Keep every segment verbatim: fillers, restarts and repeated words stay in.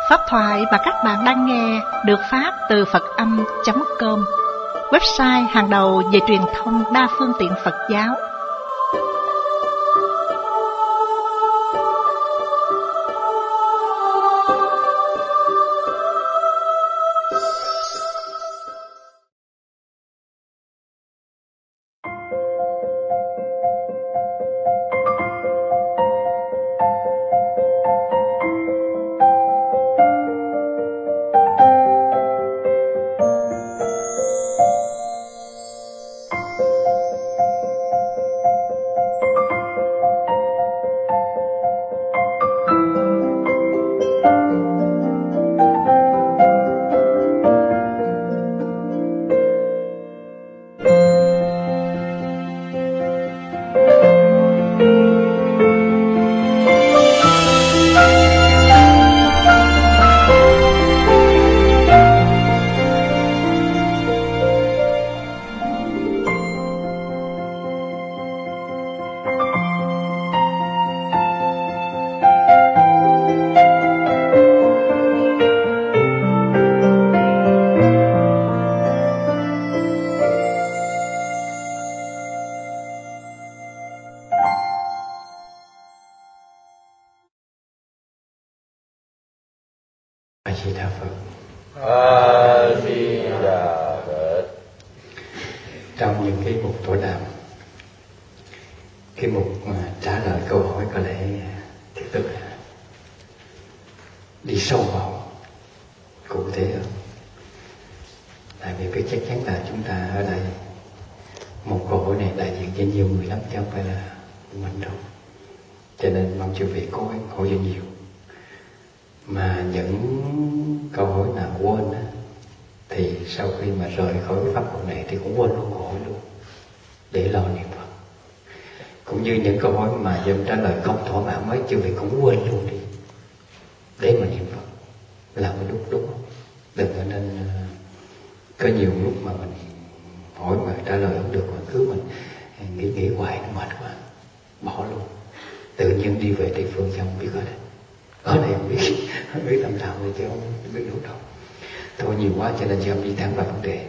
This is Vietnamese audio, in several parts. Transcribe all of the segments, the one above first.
Pháp thoại mà các bạn đang nghe được phát từ Phật Âm chấm com, website hàng đầu về truyền thông đa phương tiện Phật giáo. Trong những cái mục tọa đàm, cái mục mà trả lời câu hỏi có lẽ tiếp tục đi sâu vào cụ thể hơn. Tại vì cái chắc chắn là chúng ta ở đây một câu hỏi này đại diện cho nhiều người lắm, chứ không phải là mình đâu. Cho nên mong chư vị cố gắng hỏi cho nhiều. Mà những câu hỏi nào quên á, thì sau khi mà rời khỏi cái pháp hội này thì cũng quên luôn câu hỏi luôn, để lo niệm Phật. Cũng như những câu hỏi mà dùm trả lời không thỏa mãn mấy chư vị cũng quên luôn đi, để mà niệm Phật là mới đúng đúng không? Đừng có nên có nhiều lúc mà mình hỏi mà trả lời không được mà cứ mình nghĩ nghĩ hoài nó mệt quá, bỏ luôn. Tự nhiên đi về địa phương không biết ở đây, ở đây không biết, không biết tâm trạng này chứ không biết đúng đâu. Thôi nhiều quá cho nên chị không đi thẳng vào vấn đề.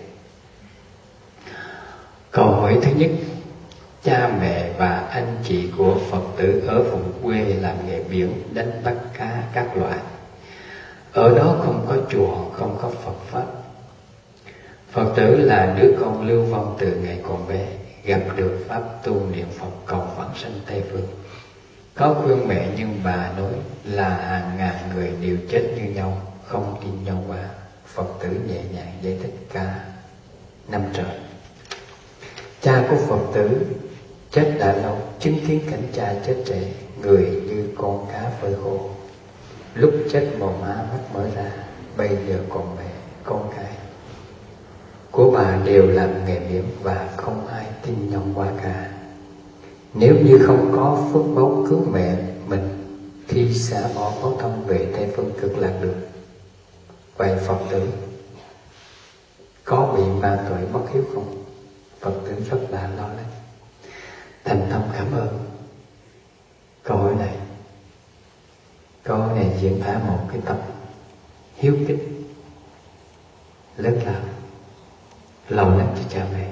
Câu hỏi thứ nhất: cha mẹ và anh chị của Phật tử ở vùng quê làm nghề biển đánh bắt cá các loại. Ở đó không có chùa, không có Phật pháp. Phật tử là đứa con lưu vong từ ngày còn bé, gặp được pháp tu niệm Phật cầu vãng sanh Tây Phương. Có khuyên mẹ nhưng bà nói là hàng ngàn người đều chết như nhau, không tin nhau qua. Phật tử nhẹ nhàng giải thích cả năm trời. Cha của Phật tử chết đã lâu, chứng kiến cảnh cha chết trẻ, người như con cá phơi khô. Lúc chết màu má mắt mở ra, bây giờ còn mẹ, con cái của bà đều làm nghề biển và không ai tin nhau qua cả. Nếu như không có phước báu cứu mẹ mình khi xả bỏ báo thân về Tây Phương Cực Lạc được, vậy Phật tử có bị ma tuổi bất hiếu không? Phật tử rất là lo lắng, thành tâm cảm ơn. Câu hỏi này, câu hỏi này diễn tả một cái tâm hiếu kính lớn lao, lâu lắng cho cha mẹ.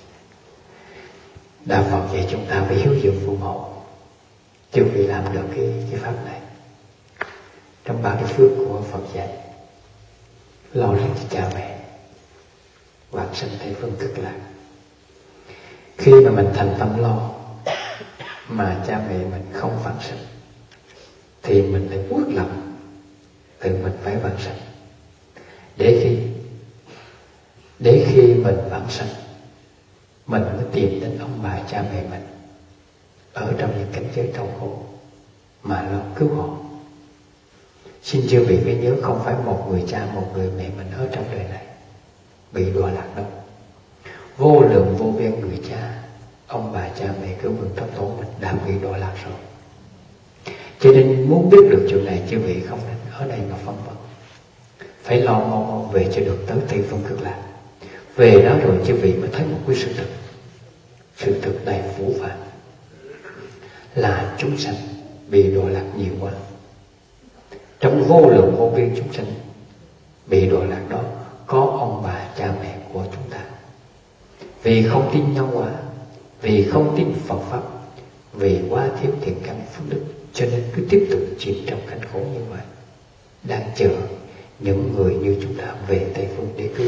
Đạo Phật dạy chúng ta phải hiếu dưỡng phụ mẫu, chứ vì làm được cái cái pháp này trong ba cái phước của Phật dạy: lo lắng cho cha mẹ, vãng sanh Tây Phương Cực Lạc. Khi mà mình thành tâm lo mà cha mẹ mình không vãng sanh thì mình lại uất lòng tự mình phải vãng sanh, để khi để khi mình vãng sanh mình mới tìm đến ông bà cha mẹ mình ở trong những cảnh giới đau khổ mà lo cứu họ. Xin chư vị phải nhớ, không phải một người cha một người mẹ mình ở trong đời này bị đọa lạc đâu. Vô lượng vô biên người cha, ông bà cha mẹ cứu người thất tổ mình đã bị đọa lạc rồi. Cho nên muốn biết được chuyện này, chư vị không nên ở đây mà phân vân, phải lo mau mau về cho được tới Tây Phương Cực Lạc. Về đó rồi chư vị mới thấy một cái sự thực, sự thực đầy phủ phàng là chúng sanh bị đọa lạc nhiều quá. Trong trong vô lượng vô biên chúng sinh bị đọa lạc đó có ông bà cha mẹ của chúng ta. Vì không tin nhân quả, vì không tin Phật pháp, vì quá thiếu thiện căn phước đức, cho nên cứ tiếp tục chìm trong cảnh khổ như vậy, đang chờ những người như chúng ta về Tây Phương để cứu.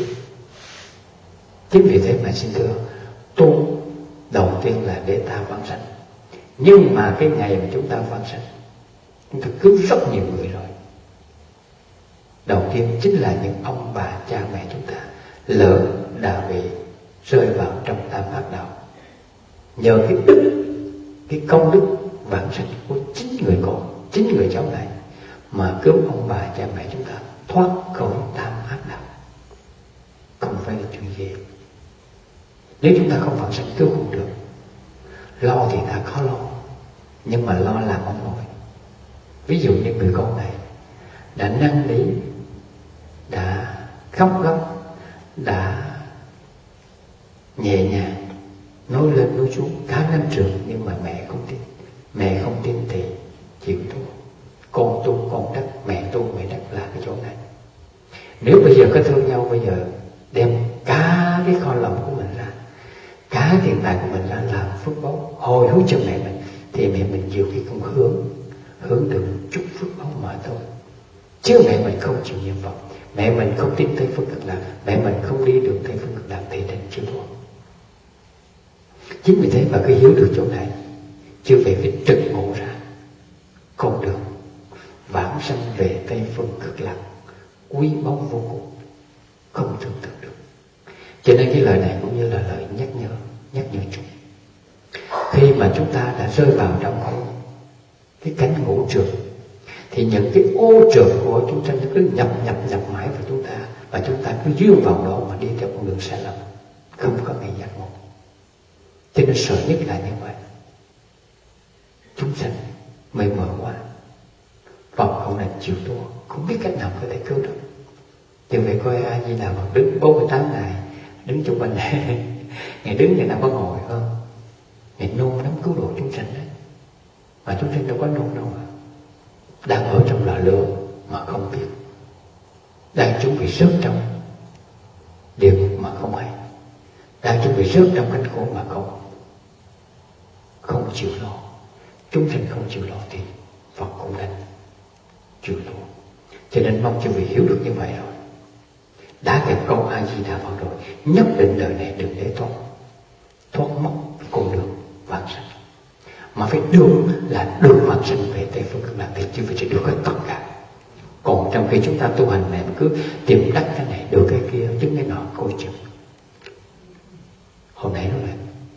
Chính vì thế mà xin thưa, tu đầu tiên là để ta vãng sanh. Nhưng mà cái ngày mà chúng ta vãng sanh, chúng ta cứu rất nhiều người rồi. Đầu tiên chính là những ông bà cha mẹ chúng ta lỡ đã bị rơi vào trong tam ác đạo. Nhờ cái đức, cái công đức vãng sanh của chính người con, chính người cháu này mà cứu ông bà cha mẹ chúng ta thoát khỏi tam ác đạo. Không phải là chuyện gì. Nếu chúng ta không vãng sanh cứu không được. Lo thì ta khó lo, nhưng mà lo làm không nổi. Ví dụ như người con này đã năn nỉ, đã khóc góc, đã nhẹ nhàng nói lên nói xuống cả năm trường, nhưng mà mẹ không tin. Mẹ không tin thì chịu tu. Con tu con đắc, mẹ tu mẹ đắc là cái chỗ này. Nếu bây giờ có thương nhau, bây giờ đem cả cái kho lòng của mình ra, cả tiền tài của mình ra làm phước báu hồi hướng cho mẹ mình, thì mẹ mình nhiều khi không hướng hướng được chút phước báu mà thôi. Chứ mẹ mình không chịu niệm Phật, mẹ mình không tin Tây Phương Cực Lạc, mẹ mình không đi được Tây Phương Cực Lạc thì đến chưa thua. Chính vì thế mà cứ hiểu được chỗ này, chưa về phải trực ngộ ra con đường vãng sanh về Tây Phương Cực Lạc quý báu vô cùng, không tưởng tượng được. Cho nên cái lời này cũng như là lời nhắc nhở, nhắc nhở chúng. Khi mà chúng ta đã rơi vào trong cái, cái cánh ngũ trượt, thì những cái ô trượt của chúng ta nó cứ nhập nhập nhập mãi vào chúng ta, và chúng ta cứ duyên vào đó mà đi theo con đường sai lầm, không có ngày giác ngộ. Cho nên sợ nhất là như vậy. Chúng sanh mây mờ quá, Phật không nên chịu thua, không biết cách nào có thể cứu được. Chứ vậy coi A Di Đà Phật đứng bốn mươi tám ngày, đứng chung quanh này, ngày đứng ngày nào có ngồi không? Ngày nôn lắm cứu độ chúng sanh đấy, mà chúng sanh đâu có nôn đâu mà. Đang ở trong lò lửa mà không biết, đang chuẩn bị rớt trong địa ngục mà không hay, đang chuẩn bị rớt trong cánh khổ mà không không chịu lo. Chúng sanh không chịu lo thì Phật cũng đành chịu lo. Cho nên mong cho vị hiểu được như vậy rồi, đã gặp câu A Di Đà Phật rồi, nhất định đời này đừng để thoát thoát mất con đường vãng sanh, mà phải được là được vãng sanh về Tây Phương Cực Lạc, thì chứ phải được hết tất cả. Còn trong khi chúng ta tu hành này cứ tìm đắc cái này được cái kia, chứng cái nọ, coi chừng. Hôm nay nói là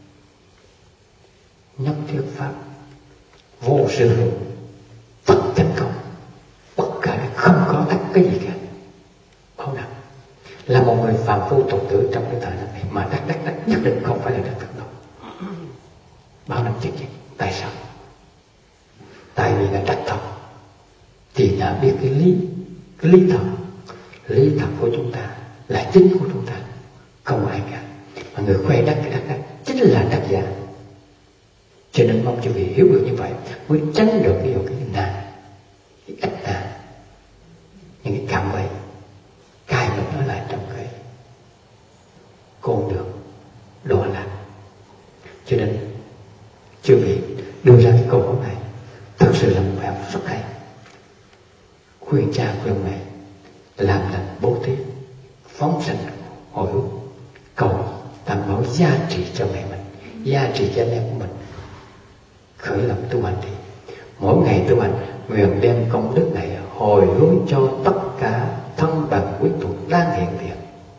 nhất thiết pháp vô sự hữu, tất thành công, tất cả không có đắc cái gì cả. Bảo đảm là một người phàm phu tục tử trong cái thời đại này mà đắc đắc đắc nhất định không phải là đắc thật đâu. Bao năm chắc chắn. Tại sao? Tại vì là đắc thật thì đã biết cái lý, cái lý thật. Lý thật của chúng ta là chính của chúng ta, không ai cả. Mà người khoe đắc cái đắc đắc chính là đắc giả. Cho nên mong cho vị hiểu được như vậy mới tránh được cái cái nạn, cái ách nạn, những cái cạm bẫy cài mình nó lại trong cái con đường đọa lạc. Cho nên chư vị đưa ra cái câu hỏi này thực sự là một bài học rất hay. Khuyên cha khuyên mẹ làm lành bố thí, phóng sanh hồi hướng, cầu tam bảo gia trị cho mẹ mình, gia trị cho anh em của mình, khởi lập tu hành đi. Mỗi ngày tu hành nguyện đem công đức này hồi hướng cho tất cả thân bằng quý thuộc đang hiện tiền,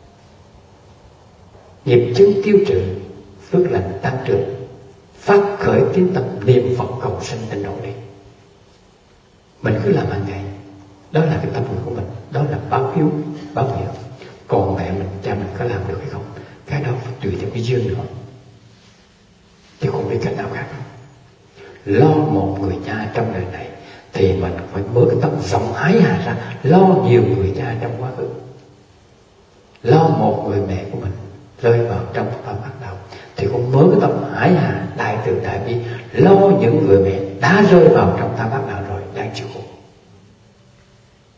nghiệp chứng tiêu trừ, phước lành tăng trưởng, phát khởi tín tâm niệm Phật cầu sanh tịnh độ đi. Mình cứ làm hàng ngày, đó là cái tâm nguyện của mình, đó là báo hiếu, báo nghĩa. Còn mẹ mình, cha mình có làm được hay không, cái đó phải tùy theo cái duyên nữa, chứ không biết cách nào khác. Lo một người cha trong đời này thì mình phải mở cái tâm rộng hái hà ra, lo nhiều người cha trong quá khứ. Lo một người mẹ của mình rơi vào trong tam ác đạo thì cũng mở cái tâm hải hà đại từ đại bi, lo những người mẹ đã rơi vào trong tam ác đạo rồi đang chịu khổ.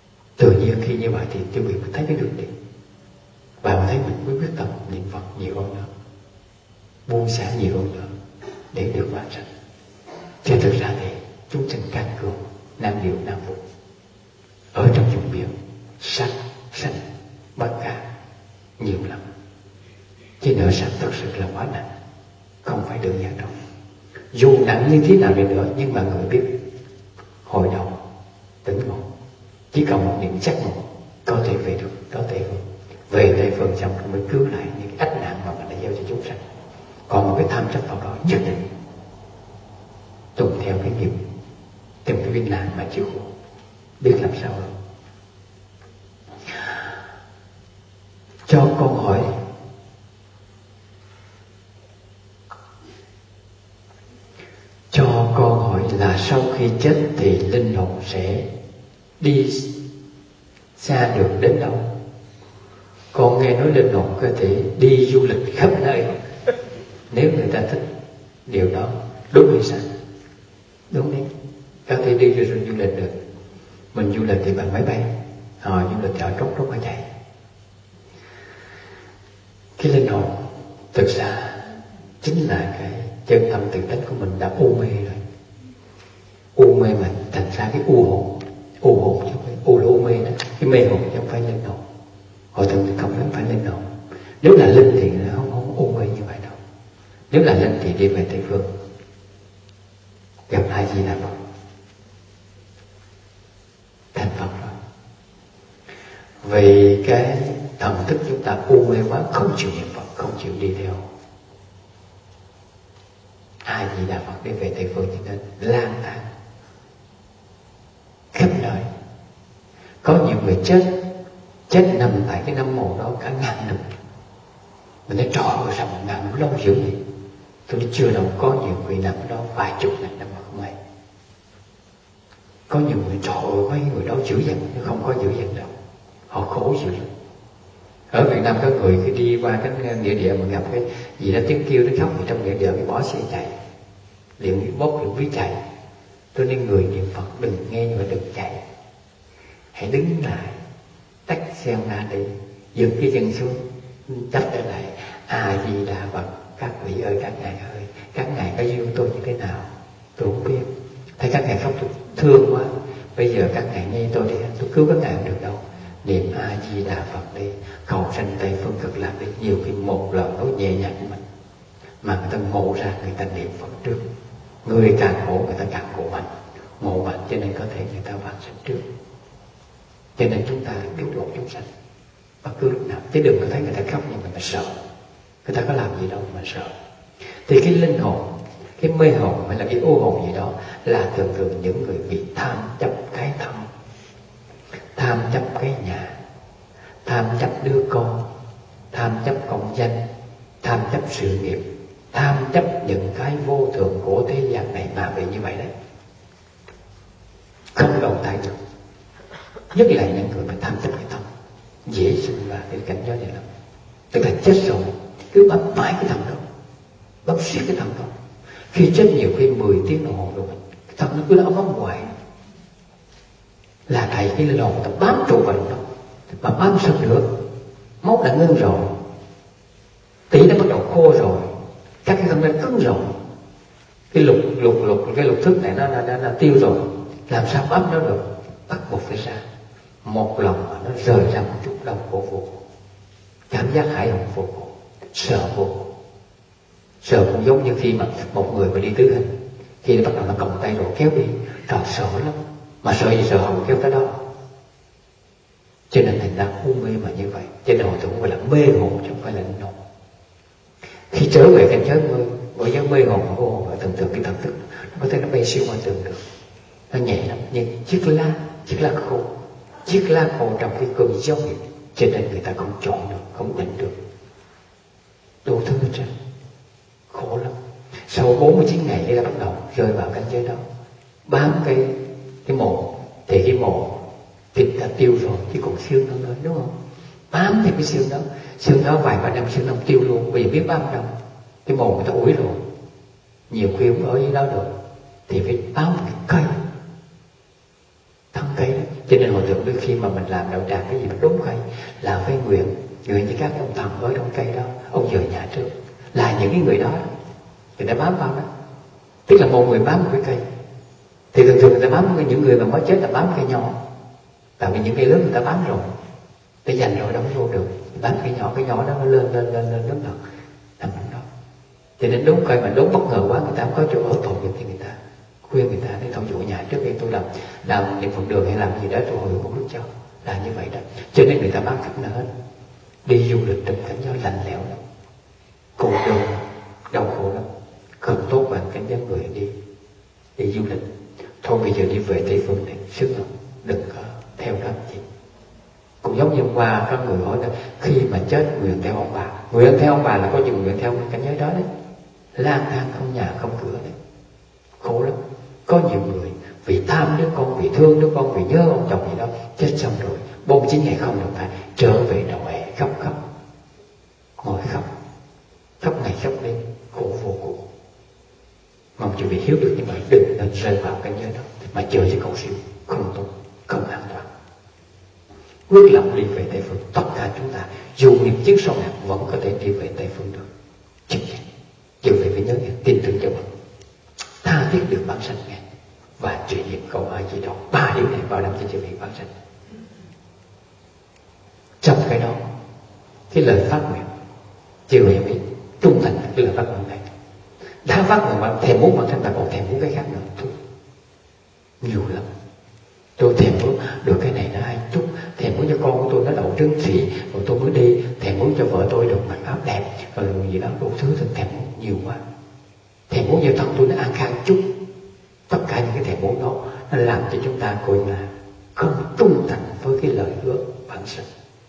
thì tiêu bị thấy cái đường đi. Và mình thấy mình mới quyết tâm niệm Phật nhiều hơn nữa, buông xả nhiều hơn nữa để được vãng sanh. Chứ thực ra thì chúng sanh can cường, nam điệu nam vụ, ở trong vùng biển sắc sanh bất cả nhiều lắm. Chứ nợ sanh thật sự là quá nặng, không phải đơn giản đâu. Dù nặng như thế nào đi nữa, nhưng mà người biết hồi đầu tỉnh ngộ, chỉ cần một niệm chắc ngộ có thể về được đó Tây Phương. Về Tây Phương xong rồi mới cứu lại những cái ách nạn mà mình đã gieo cho chúng sanh. Còn một cái tham chấp vào đó nhất định tùm theo cái nghiệp, từng cái viên nạn mà chịu khổ, biết làm sao đâu. Cho con hỏi, cho con hỏi là sau khi chết thì linh hồn sẽ đi xa được đến đâu? Con nghe nói linh hồn có thể đi du lịch khắp nơi, nếu người ta thích điều đó. Đúng hay sao? Đúng đấy, có thể đi du, du lịch được. Mình du lịch thì bằng máy bay, họ du lịch ở trốt trốt ở chạy. Cái linh hồn thực ra chính là cái chân tâm tự tánh của mình đã u mê rồi. U mê mà thành ra cái u hồn. U hồn chứ không phải u là u mê đó. Cái mê hồn chứ không phải linh hồn. Họ thường không phải phải linh hồn. Nếu là linh thì nó không, không u mê như vậy đâu. Nếu là linh thì đi về Tây Phương, gặp ai gì là Phật, thành Phật rồi. Vì cái thần thức chúng ta u mê quá, không chịu niệm Phật, không chịu đi theo ai gì là Phật để về Tây Phương, cho nên lang thang khắp nơi. Có nhiều người chết chết nằm tại cái năm mồ đó cả ngàn năm. Mình nói trời ơi sao mà ngàn năm lâu dữ vậy? Tôi nói chưa đâu, có nhiều người nằm ở đó vài chục ngàn năm mà không ai. Có nhiều người trời ơi mấy người đó dữ dằn, nhưng không có dữ dằn đâu, họ khổ dữ lắm. Ở Việt Nam có người khi đi qua cái nghĩa địa mà gặp cái gì đó tiếng kêu nó khóc thì trong nghĩa địa cái bỏ xe chạy, liền bóp liền ví chạy. Tôi nên người niệm Phật đừng nghe nhưng mà đừng chạy, hãy đứng lại, tách xe ra đi, giật cái chân xuống, chắp trở lại. A Di Đà Phật, các vị ơi, các ngài ơi, các ngài có duyên tôi như thế nào tôi không biết. Thấy các ngài khóc tôi thương quá, bây giờ các ngài nghe tôi đi, tôi cứu các ngài không được đâu. Niệm A Di Đà Phật đi, cầu sanh Tây Phương Cực Lạc đi. Nhiều khi một lời nói nhẹ nhàng của mình mà người ta ngộ ra, người ta niệm Phật trước. Người càng khổ người ta càng ngộ mạnh, ngộ mạnh cho nên có thể người ta vãng sanh trước. Cho nên chúng ta cứu độ chúng sanh bất cứ lúc nào, chứ đừng có thấy người ta khóc nhưng mà người ta sợ. Người ta có làm gì đâu mà sợ. Thì cái linh hồn, cái mê hồn hay là cái ô hồn gì đó là thường thường những người bị tham chấp cái thân, tham chấp cái nhà, tham chấp đứa con, tham chấp công danh, tham chấp sự nghiệp, tham chấp những cái vô thường của thế gian này mà bị như vậy đấy, không đầu thai được. Nhất là những người mà tham chấp cái thân dễ sinh vào cái cảnh giới này lắm. Tức là chết rồi cứ bấm mãi cái thân đó, bấm siết cái thân đó. Khi chết nhiều khi mười tiếng đồng hồ rồi mình cái thân nó cứ nó bấm hoài, là thầy cái linh hồn người ta bám trụ vào đó, mà bám sao nữa, máu đã ngưng rồi, tủy nó bắt đầu khô rồi, các cái thân nó cứng rồi, cái lục lục lục cái lục thức này nó nó, nó, nó tiêu rồi, làm sao bám nó được? Bắt buộc phải ra. Một lòng mà nó rời ra một chút đau khổ vô cùng, cảm giác hãi hùng vô cùng, sợ vô cùng. Sợ cũng giống như khi mà một người mà đi tứ hình, khi nó bắt đầu nó còng tay rồi kéo đi, trời sợ lắm. Mà sợ gì sợ hồng kéo tới đó. Cho nên thành ra u mê mà như vậy. Cho nên họ thường gọi là mê hồn chứ không phải là linh hồn. Khi trở về cảnh giới mê, bởi giới mê hồn và vô hồn ở thường thường cái thần thức nó có thể nó bay siêu qua tường được, nó nhẹ lắm. Nhưng chiếc lá, chiếc lá khô, chiếc lá khô trong cái cơn gió nghiệp, cho nên người ta không chọn được, không định được, đủ thứ hết trơn, khổ lắm. Sau bốn mươi chín ngày người ta bắt đầu rơi vào cảnh giới đó, bám cái cái mồ, thì cái mồ thịt đã tiêu rồi, chỉ còn xương nữa thôi, đúng không? Bám theo cái xương đó, xương đó vài ba năm xương nó tiêu luôn, bây giờ biết bám đâu, cái mồ người ta ủi rồi, nhiều khi không ở dưới đó được, thì phải bám một cái cây, thân cây đó, Cho nên hồi tưởng đôi khi mà mình làm đạo tràng cái gì mà đúng hay là phải nguyện nguyện với các ông thần ở trong cây đó, ông rời nhà trước, là những cái người đó người ta bám vào đó, tức là một người bám một cái cây. Thì thường thường người ta bám những người mà mới chết là bám cây nhỏ, tại vì những cây lớn người ta bám rồi, để dành rồi đâu có vô được, bám cây nhỏ, cái nhỏ đó nó lên lên lên lên lớn thật nằm trong đó. Cho nên đốn cây mà đốn bất ngờ quá, người ta không có chỗ ở tội nghiệp thì người ta khuyên người ta để thôi dụ nhà trước khi tôi làm làm những phần đường hay làm gì đó tôi hồi cũng biết cho, là như vậy đó. Cho nên người ta bám khắp nơi hết, đi du lịch trong cảnh gió lạnh lẽo lắm, cô đơn đau khổ lắm, không tốt bằng cảnh giới người đi đi du lịch. Thôi bây giờ đi về Tây Phương này sướng lắm, đừng có theo đó gì. Cũng giống như hôm qua có người hỏi là khi mà chết nguyện theo ông bà, nguyện theo ông bà là có những nguyện theo cái cảnh giới đó đấy, lang thang không nhà không cửa đấy, khổ lắm. Có nhiều người vì tham đứa con, vì thương đứa con, vì nhớ ông chồng gì đó, chết xong rồi bốn mươi chín ngày không được phải trở về đầu hè khóc khóc, ngồi khóc, khóc ngày khóc đêm, khổ vô cùng. Mong quý vị hiểu được như vậy, đừng nên rơi vào cái giới đó mà chờ cho cầu siêu, không tốt, không an toàn. Quyết lòng đi về Tây Phương, tất cả chúng ta dù nghiệp chướng sâu nặng vẫn có thể đi về Tây Phương được. Chắc chắn. Chứ vậy phải nhớ nghe, tin tưởng cho mình, tha thiết được bản sanh nghe, và trì niệm câu A Di Đà. Ba điều này bảo đảm cho quý vị bản sanh. Trong cái đó, cái lời phát nguyện, chịu hiểu biết, trung thành cái lời phát nguyện này. Đã phát nguyện mà thèm muốn bản thân ta còn thèm muốn cái khác nữa, thôi nhiều lắm. Tôi thèm muốn được cái này nó hay chút, thèm muốn cho con của tôi nó đậu trứng sĩ rồi tôi mới đi, thèm muốn cho vợ tôi được mặc áo đẹp rồi gì đó, đủ thứ tôi thèm muốn nhiều quá. Thèm muốn cho thân tôi nó an khang chút. Tất cả những cái thèm muốn đó nó làm cho chúng ta coi là không trung thành với cái lời hứa bản身.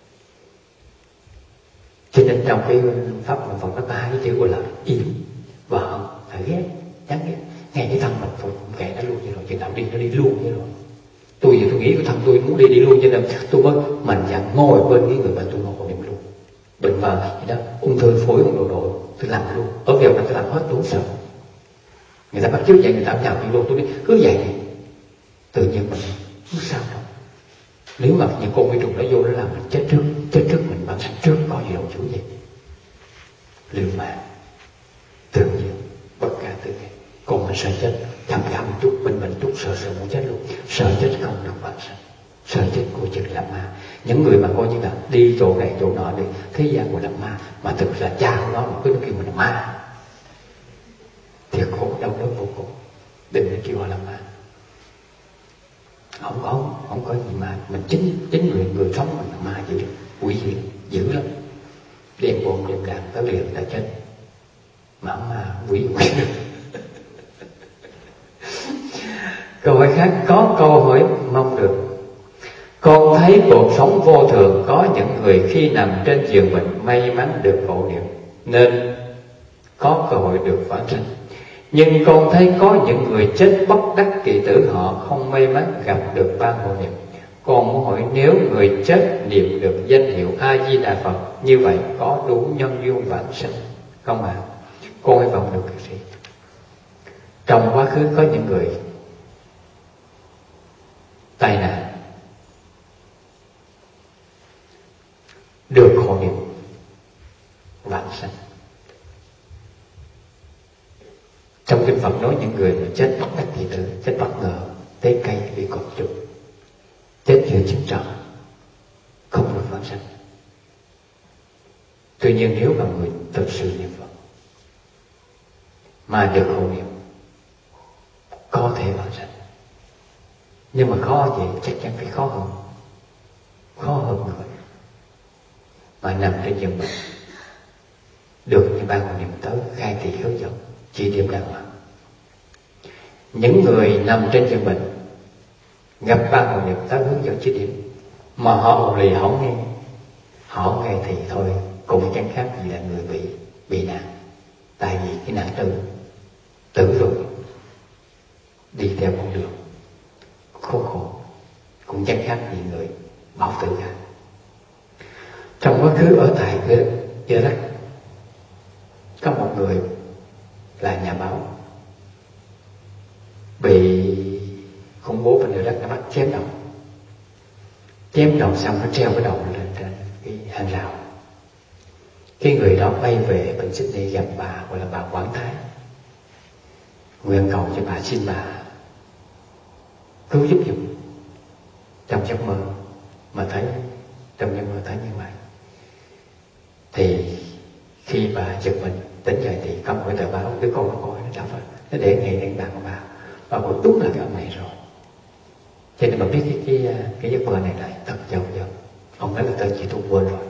Cho nên trong cái pháp mà Phật nó có hai cái chữ gọi là yêu và hận, là ghét, chán ghét. Ngay cái thân mình tôi cũng kệ nó luôn như rồi, chừng nào đi nó đi luôn như rồi. Tôi giờ tôi nghĩ cái thân tôi muốn đi đi luôn, cho nên tôi mới mạnh dạn ngồi bên cái người bệnh tôi ngồi niệm luôn. Bệnh mà gì đó ung thư phổi ung đồ độ tôi làm luôn, ở việc này tôi làm hết, tôi không sợ. Người ta bắt chước vậy, người ta nhào đi luôn, tôi đi cứ vậy đi, tự nhiên mình không sao đâu. Nếu mà những con vi trùng nó vô nó làm mình chết trước, chết trước mình bản sanh trước, có gì đâu chủ gì. Liều mạng, tự nhiên, bất cả tự nhiên. Còn mình sợ chết, thầm thầm chút, mình mình chút, sợ sợ muốn chết luôn. Sợ chết không được bản sanh, sợ chết của chừng là ma. Những người mà coi như là đi chỗ này chỗ nọ đi, thế gian của là ma, mà thực ra cha của nó mà cứ kêu mình là ma, thiệt khổ đau đớn vô cùng. Đừng nên kêu họ là ma. Không có, không có gì mà mình chính chính người người sống mình là ma dữ, quỷ hiền dữ lắm. Đêm bồn đêm đàn tới liền đã chết, mà ma quỷ quỷ. Câu hỏi khác, có câu hỏi mong được. Con thấy cuộc sống vô thường, có những người khi nằm trên giường bệnh may mắn được hộ niệm nên có cơ hội được vãng sanh. Nhưng con thấy có những người chết bất đắc kỳ tử, họ không may mắn gặp được ban hộ niệm. Con muốn hỏi, nếu người chết niệm được danh hiệu A Di Đà Phật, như vậy có đủ nhân duyên vãng sanh không ạ? À? Con hy vọng được cái gì? Trong quá khứ có những người tai nạn được hộ niệm vãng sanh. Trong kinh Phật nói những người mà chết bất đắc kỳ tử, chết bất ngờ, tế cây bị cột trục, chết giữa chiến trận, không được vãng sanh. Tuy nhiên nếu mà người thực sự niệm Phật mà được hộ niệm, có thể vãng sanh. Nhưng mà khó gì, chắc chắn phải khó hơn, khó hơn người mà nằm trên giường bệnh được như ban hộ niệm tới khai thị hướng dẫn chỉ điểm đàng hoàng. Những người nằm trên giường bệnh gặp ban hộ niệm tới hướng dẫn chỉ điểm mà họ ồn lì không nghe, họ nghe thì thôi cũng chẳng khác gì là người bị bị nạn. Tại vì cái nạn tử tử rồi đi theo con đường khốn khổ, cũng chẳng khác gì người bảo tử cả. Trong quá khứ ở tại Iraq có một người là nhà báo bị khủng bố bên Iraq đã bắt chém đầu, chém đầu xong nó treo cái đầu lên trên cái hàng rào. Cái người đó bay về bên Sydney gặp bà, gọi là bà Quảng Thái, nguyện cầu cho bà, xin bà cứu giúp giùm. Trong giấc mơ mà thấy, trong giấc mơ thấy như vậy. Thì khi bà giật mình tỉnh dậy thì có một cái tờ báo, đứa con nó coi nó đọc, nó để ngay lên bàn của bà. Bà bảo đúng là cái ông này rồi. Cho nên bà biết cái cái cái giấc mơ này lại thật giàu dật. Ông nói là tên chị tôi quên rồi.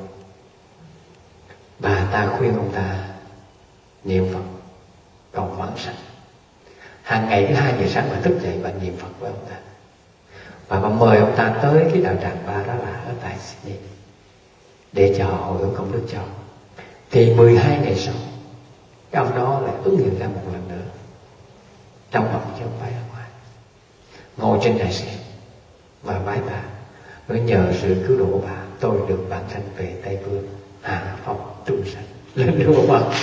Bà ta khuyên ông ta niệm Phật cầu vãng sanh. Hàng ngày cứ hai giờ sáng bà thức dậy và niệm Phật với ông ta. Và bà mời ông ta tới cái đạo tràng Ba Đó là ở tại Sydney để cho họ hồi hướng công đức cho. Thì mười hai ngày sau, cái ông đó lại ứng hiện ra một lần nữa trong phòng chứ không phải ở ngoài, ngồi trên đại xe và bái bà, nói nhờ sự cứu độ của bà tôi được vãng sanh về Tây Phương, hạ phong trung sanh lên được một bậc.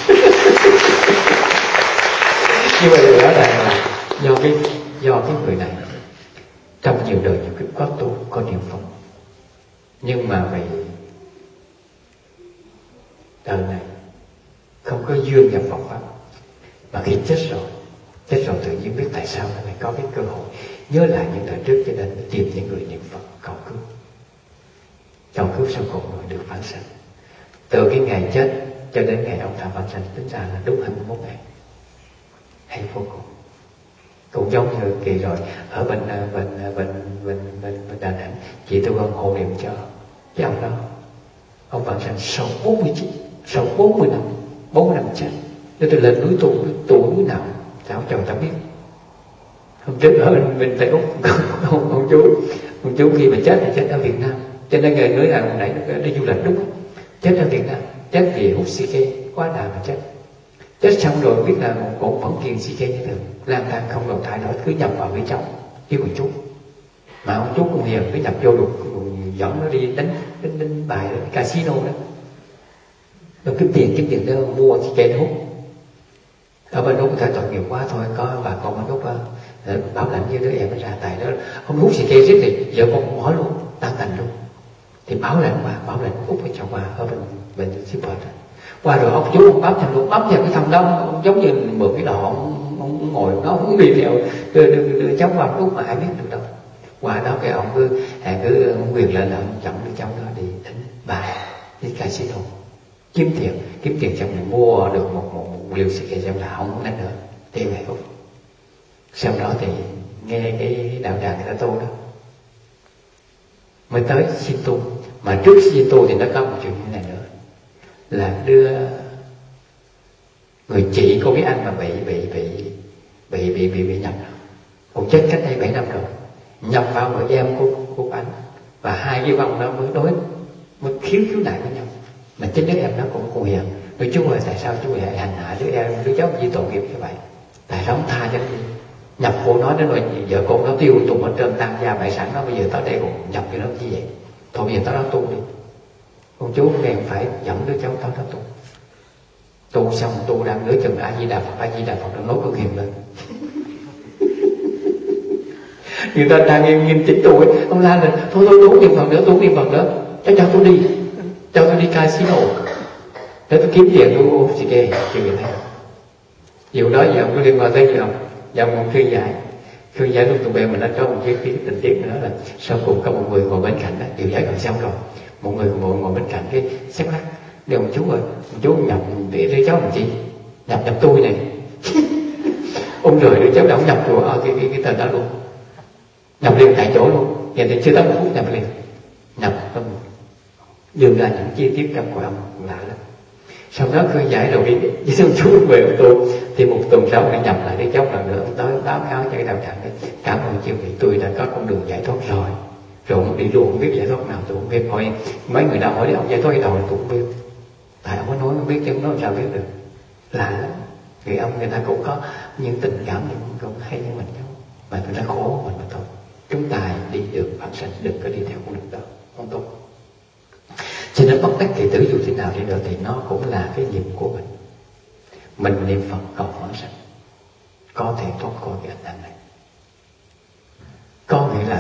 Như vậy là rõ ràng là do cái do cái người này trong nhiều đời nhiều kiếp có tu có niệm Phật, nhưng mà vì đời này không có duyên gặp Phật pháp, mà khi chết rồi chết rồi tự nhiên biết tại sao nó lại có cái cơ hội nhớ lại những đời trước, cho nên mới tìm những người niệm Phật cầu cứu cầu cứu sau cùng rồi được vãng sanh. Từ cái ngày chết cho đến ngày ông ta vãng sanh tính ra là đúng hai mươi mốt ngày, hay vô cùng. Cũng giống như kỳ rồi ở bên bên bên bên bên, bên Đà Nẵng, chị tôi con hộ niệm cho cái ông đó, ông vãng sanh sau bốn mươi chín, sau bốn mươi năm, bốn mươi năm chết. Nếu tôi lên núi tu, tu núi nào sao cho người ta biết. Hôm trước ở bên, bên Tây Úc ông, ông chú ông chú khi mà chết thì chết ở Việt Nam, cho nên người nói là nãy nó đi du lịch đúng không? Chết ở Việt Nam, chết vì hút xì ke quá đà mà chết. Chết xong rồi biết là cũng vẫn kiêng xì ke như thường, lang thang không đầu thai nổi, cứ nhập vào bên trong với một chú. Mà ông chú cũng hiền, cứ nhập vô được dẫn nó đi đánh đánh, đánh bài ở casino đó. Nó kiếm tiền kiếm tiền đó mua xì ke hút. Ở bên Úc có thể tội nghiệp quá thôi, có bà con bên Úc bảo lãnh với đứa em nó ra tài đó, ông hút xì ke riết thì vợ con bỏ luôn, tan tành luôn. Thì bảo lãnh bà, bảo lãnh Úc với chồng bà ở bên bên shipper đó. Qua rồi ông chú ông bám theo luôn, bám theo cái thằng đó, ông giống như mượn cái đò, ông, ông ngồi nó không đi theo đưa, đưa, đưa, đưa cháu qua Úc mà ai biết được đâu. Qua đó cái ông cứ cứ quyền lên là ông chồng đứa cháu đó đi đánh bài đi casino, kiếm tiền, kiếm tiền xong rồi mua được một một, một liều xì ke xong là không muốn đánh nữa, tiêu ngày Úc. Sau đó thì nghe cái đạo tràng người ta tu đó mới tới xin tu. Mà trước xin tu thì nó có một chuyện như này nữa, là đưa người chị của cái anh mà bị bị bị bị bị bị bị nhập, cũng chết cách đây bảy năm rồi, nhập vào người em của của anh, và hai cái vong đó mới đối mới khiếu khiếu nại với nhau. Mà chính đứa em nó cũng cũng hiền, nói chú ơi tại sao chú lại hành hạ đứa em đứa cháu gì tội nghiệp như vậy, tại sao không tha cho đi. Nhập cô nói đến rồi vợ con nó tiêu tùng ở trên tan gia bại sản nó, bây giờ tới đây còn nhập cho nó như vậy, thôi bây giờ tới đó tu đi. Con chú bèn phải dẫn đứa cháu tới đó tu. Tu xong tu đang nửa chừng A Di Đà Phật, A Di Đà Phật đang nói cực hiền lên. Người ta đang nghiêm nghiêm chỉnh tu ấy, ông la lên thôi thôi tu niệm Phật nữa, tu niệm Phật nữa, cho cho tôi đi, cho tôi đi casino để tôi kiếm tiền tôi uống xì ke, kiểu như thế. Điều đó giờ ông có liên quan tới gì không? Giờ ông khuyên giải, khuyên giải lúc tụi bé mình đã cho một cái tình tiết nữa là sau cùng có một người ngồi bên cạnh đó, điều giải gần xong rồi, một người ngồi ngồi bên cạnh cái xếp lắc, để ông chú ơi, ông chú nhập để đứa cháu làm chi? Nhập nhập tôi này. Ông rời đứa cháu đã ông nhập rồi ở cái cái cái tên đó luôn, nhập liền tại chỗ luôn, hiện tại chưa tới một phút nhập liền, nhập ông đưa ra những chi tiết trong của ông lạ lắm. Sau đó khuyên giải rồi đi với ông chú về ông tu, thì một tuần sau lại nhập lại đứa cháu lần nữa, ông tới báo cáo cho cái đạo tràng đấy, cảm ơn chư vị tôi đã có con đường giải thoát rồi. Rồi ông đi luôn, không biết giải thoát nào tôi không biết. Hỏi mấy người nào hỏi đi ông giải thoát đầu tôi không biết, tại ông có nói không biết chứ ông nói sao biết được. Lạ lắm. Người ông người ta cũng có những tình cảm nhưng cũng hay như mình đâu, mà người ta khổ mình mà thôi. Chúng ta đi được bản sanh, đừng có đi theo con đường đó, không tốt. Cho nên bất đắc kỳ tử dù thế nào đi nữa thì nó cũng là cái nghiệp của mình. Mình niệm Phật cầu vãng sanh có thể thoát khỏi cái ảnh hưởng này. Có nghĩa là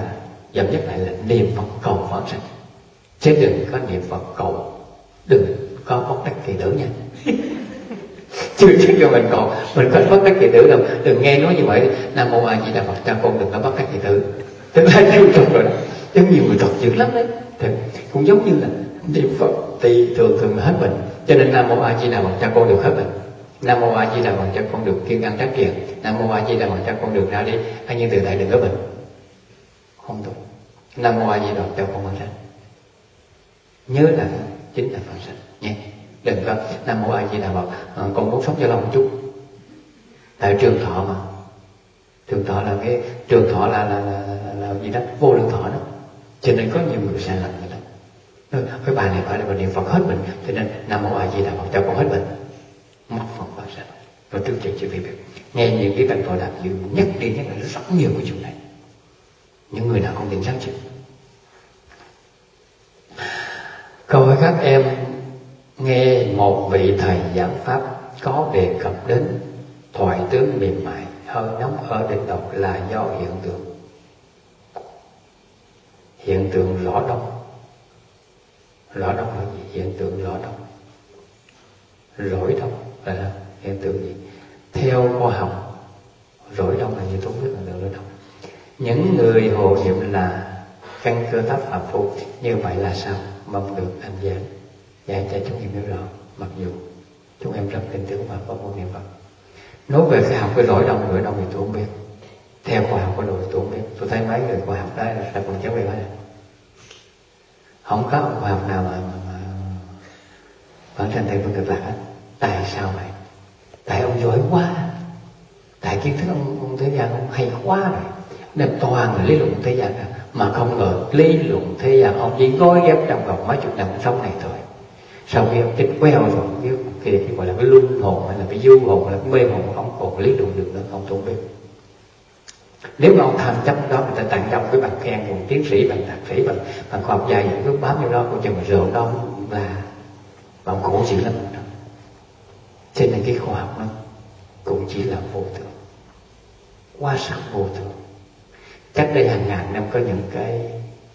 dậm nhất lại là niệm Phật cầu vãng sanh, chứ đừng có niệm Phật cầu, đừng có bất đắc kỳ tử nha. Chưa chứ cho mình cầu mình có bất đắc kỳ tử đâu. Đừng nghe nói như vậy, Nam Mô A Di Đà Phật cha con đừng có bất đắc kỳ tử, tức là tiêu cực rồi đó. Chứ nhiều người thật dữ lắm đấy. Thì cũng giống như là niệm Phật thì thường thường là hết bệnh, cho nên Nam Mô A Di Đà Phật cha con được hết bệnh. Nam Mô A Di Đà Phật cha con được kiên ăn trắc kiện. Nam Mô A Di Đà Phật cha con được ra đi an nhiên tự tại, đừng có bệnh. Không đúng. Nam Mô A Di Đà Phật cha con vãng sanh. Nhớ là chính là vãng sanh nhé. Đừng có Nam Mô A Di Đà Phật à, con muốn sống cho lâu một chút. Tại trường thọ mà. Trường thọ là cái trường thọ là là là, là, là gì đó, vô lượng thọ đó. Cho nên có nhiều người sai lầm vậy đó. Cái bài này phải là bài niệm Phật hết bệnh, cho nên Nam Mô A Di Đà Phật cho con hết bệnh, mất Phật vãng sanh. Rồi trước chuyện chư vị biết, nghe những cái bài Phật đạp dự nhất đi nhất là rất nhiều cái chuyện này. Những người nào không tin sáng chừng. Câu hỏi các em nghe một vị thầy giảng pháp có đề cập đến thoại tướng mềm mại, hơi nóng ở đỉnh đầu là do hiện tượng hiện tượng rõ đông. Rõ đông là gì? Hiện tượng rõ đông, rỗi đông là hiện tượng gì? Theo khoa học, rỗi đông là gì? Tôi không biết là rỗi đông. Những người hộ niệm là căn cơ thấp phạm phu, như vậy là sao? Mong được anh giảng dạy cho chúng em hiểu rõ. Mặc dù chúng em rất tin tưởng vào pháp môn niệm Phật. Nói về cái học cái rỗi đông, rỗi đông thì tôi không biết. Theo khoa học có đồ tôi không biết. Tôi thấy mấy người khoa học đó là còn cháu về hết. Không có ông khoa học nào mà, mà, mà vãng sanh theo phương cực lạc hết. Tại sao vậy? Tại ông giỏi quá. Tại kiến thức ông, ông thế gian ông hay quá rồi, nên toàn là lý luận thế gian cả. Mà không ngờ lý luận thế gian ông chỉ gói ghép trong vòng mấy chục năm sống này thôi. Sau khi ông chết queo rồi, biết kia cái gọi là cái luân hồn hay là cái du hồn hay là cái mê hồn, ông còn lý luận được nữa, ông không biết. Nếu mà ông tham chấp đó, người ta tặng cho ông cái bằng khen, bằng tiến sĩ, bằng thạc sĩ, bằng bằng khoa học gia, những cái bám vô đó, coi chừng mà rượu đó là bằng khổ chỉ lắm đó. Cho nên cái khoa học nó cũng chỉ là vô thường, quá sắc vô thường. Cách đây hàng ngàn năm có những cái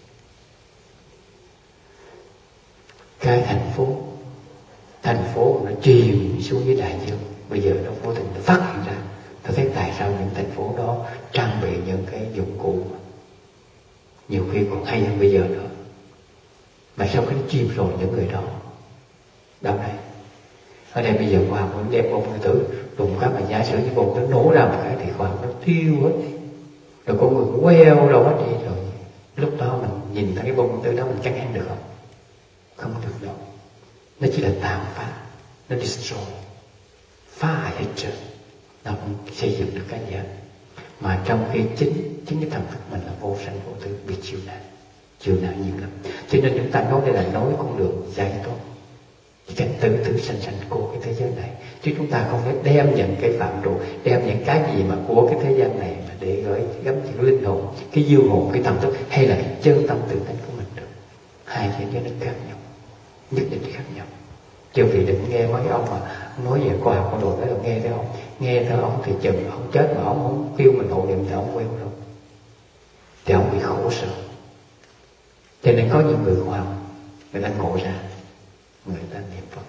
cái thành phố thành phố nó chìm xuống dưới đại dương. Bây giờ nó vô tình nó phát hiện ra. Tôi thấy tại sao những thành phố đó trang bị những cái dụng cụ nhiều khi còn hay hơn bây giờ nữa, mà sao cái chìm rồi những người đó đâu đây. Ở đây bây giờ khoa học nó đem bom nguyên tử đùng cái mà giả sử như bom nó nổ ra một cái thì khoa học nó tiêu hết đi, rồi con người queo đâu hết đi. Rồi lúc đó mình nhìn thấy cái bom nguyên tử đó mình chắc ăn được không? Không được đâu. Nó chỉ là tàn phá, nó destroy, phá hại hết trơn, nó không xây dựng được cái gì hết. Mà trong khi chính chính cái thần thức mình là vô sanh vô tử, bị chịu nạn chịu nạn nhiều lắm. Cho nên chúng ta nói đây là nói con đường giải thoát, chỉ cần tự tử sanh sanh của cái thế giới này, chứ chúng ta không phải đem những cái phạm trụ, đem những cái gì mà của cái thế gian này mà để gửi gắm những linh hồn, cái diêu hồn, cái tâm thức hay là cái chân tâm tự tánh của mình được. Hai thế giới nó khác nhau, nhất định khác nhau. Chứ vì đừng nghe mấy ông mà nói về khoa học con đồ đó, nghe thấy ông nghe theo ông thì chừng ông chết mà ông không kêu mình hộ niệm thì ông quên rồi, thì ông bị khổ sở. Cho nên có những người khoa học người ta ngộ ra, người ta niệm Phật.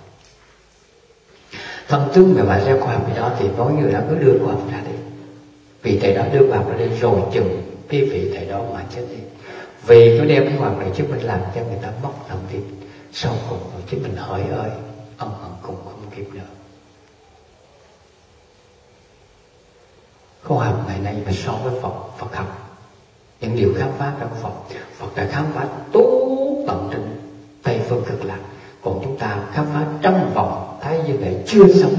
Thân tướng mà bạn ra khoa học gì đó thì nói người đó cứ đưa khoa học ra đi, vì thầy đó đưa khoa học ra đi rồi chừng cái vị thầy đó mà chết đi. Vì cứ đem cái khoa học này chứ mình làm cho người ta mất lòng tin, sau cùng rồi chính mình hỏi ơi ông hận cùng không kịp nữa. Khoa học ngày nay mà so với Phật, Phật học những điều khám phá trong Phật, Phật đã khám phá tốt tận trên Tây phương cực lạc, còn chúng ta khám phá trong vòng thái dương hệ chưa sống.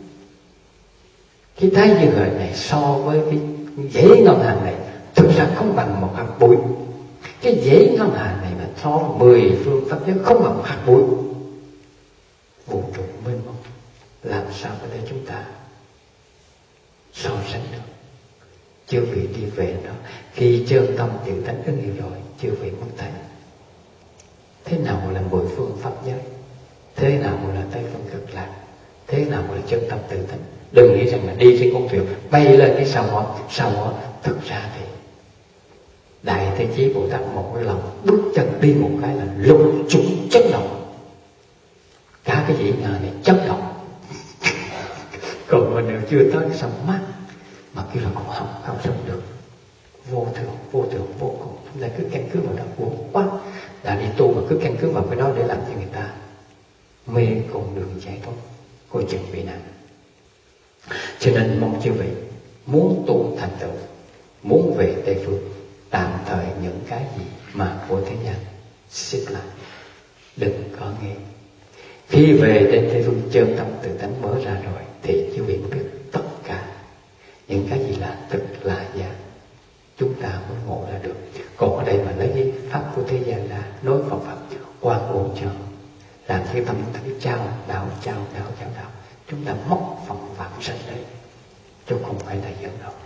Cái thái dương hệ này so với cái dãy ngân hàng này thực ra không bằng một hạt bụi. Cái dãy ngân hàng này mà so với mười phương pháp giới không bằng một hạt bụi. Vũ trụ mênh mông, làm sao có thể chúng ta so sánh được? Chưa vị đi về đó, khi chân tâm tự tánh ứng hiểu rồi, chưa vị mất thấy. Thế nào là mười phương pháp giới? Thế nào là Tây phương cực lạc? Thế nào là chân tâm tự tánh? Đừng nghĩ rằng là đi trên con thuyền bay lên cái sông đó, sông đó thực ra thì Đại Thế Chí Bồ Tát một cái lòng bước chân đi một cái là lục chủng chấn động, cả cái dĩ ngờ này chấn động. Còn mình đều chưa tới sông mát mà kêu là cũng không không sống được. Vô thường, vô thường, vô cùng. Chúng ta cứ căn cứ vào đó buồn quá. Đã đi tu mà cứ căn cứ vào cái đó để làm cho người ta mê con đường chạy thoát, coi chừng bị nạn. Cho nên mong chư vị muốn tu thành tựu, muốn về Tây Phương, tạm thời những cái gì mà của thế gian xếp lại, đừng có nghe. Khi về đến Tây Phương chân tâm tự tánh mở ra rồi thì chư vị biết tất cả những cái gì là thực là giả, chúng ta mới ngộ ra được. Còn ở đây mà lấy cái pháp của thế gian là nói Phật Pháp quan ổn chờ, làm cho tâm chúng ta biết trao đạo, trao đạo, trao đạo, chúng ta mất phần vạn sanh đấy, chứ không phải là giỡn đâu.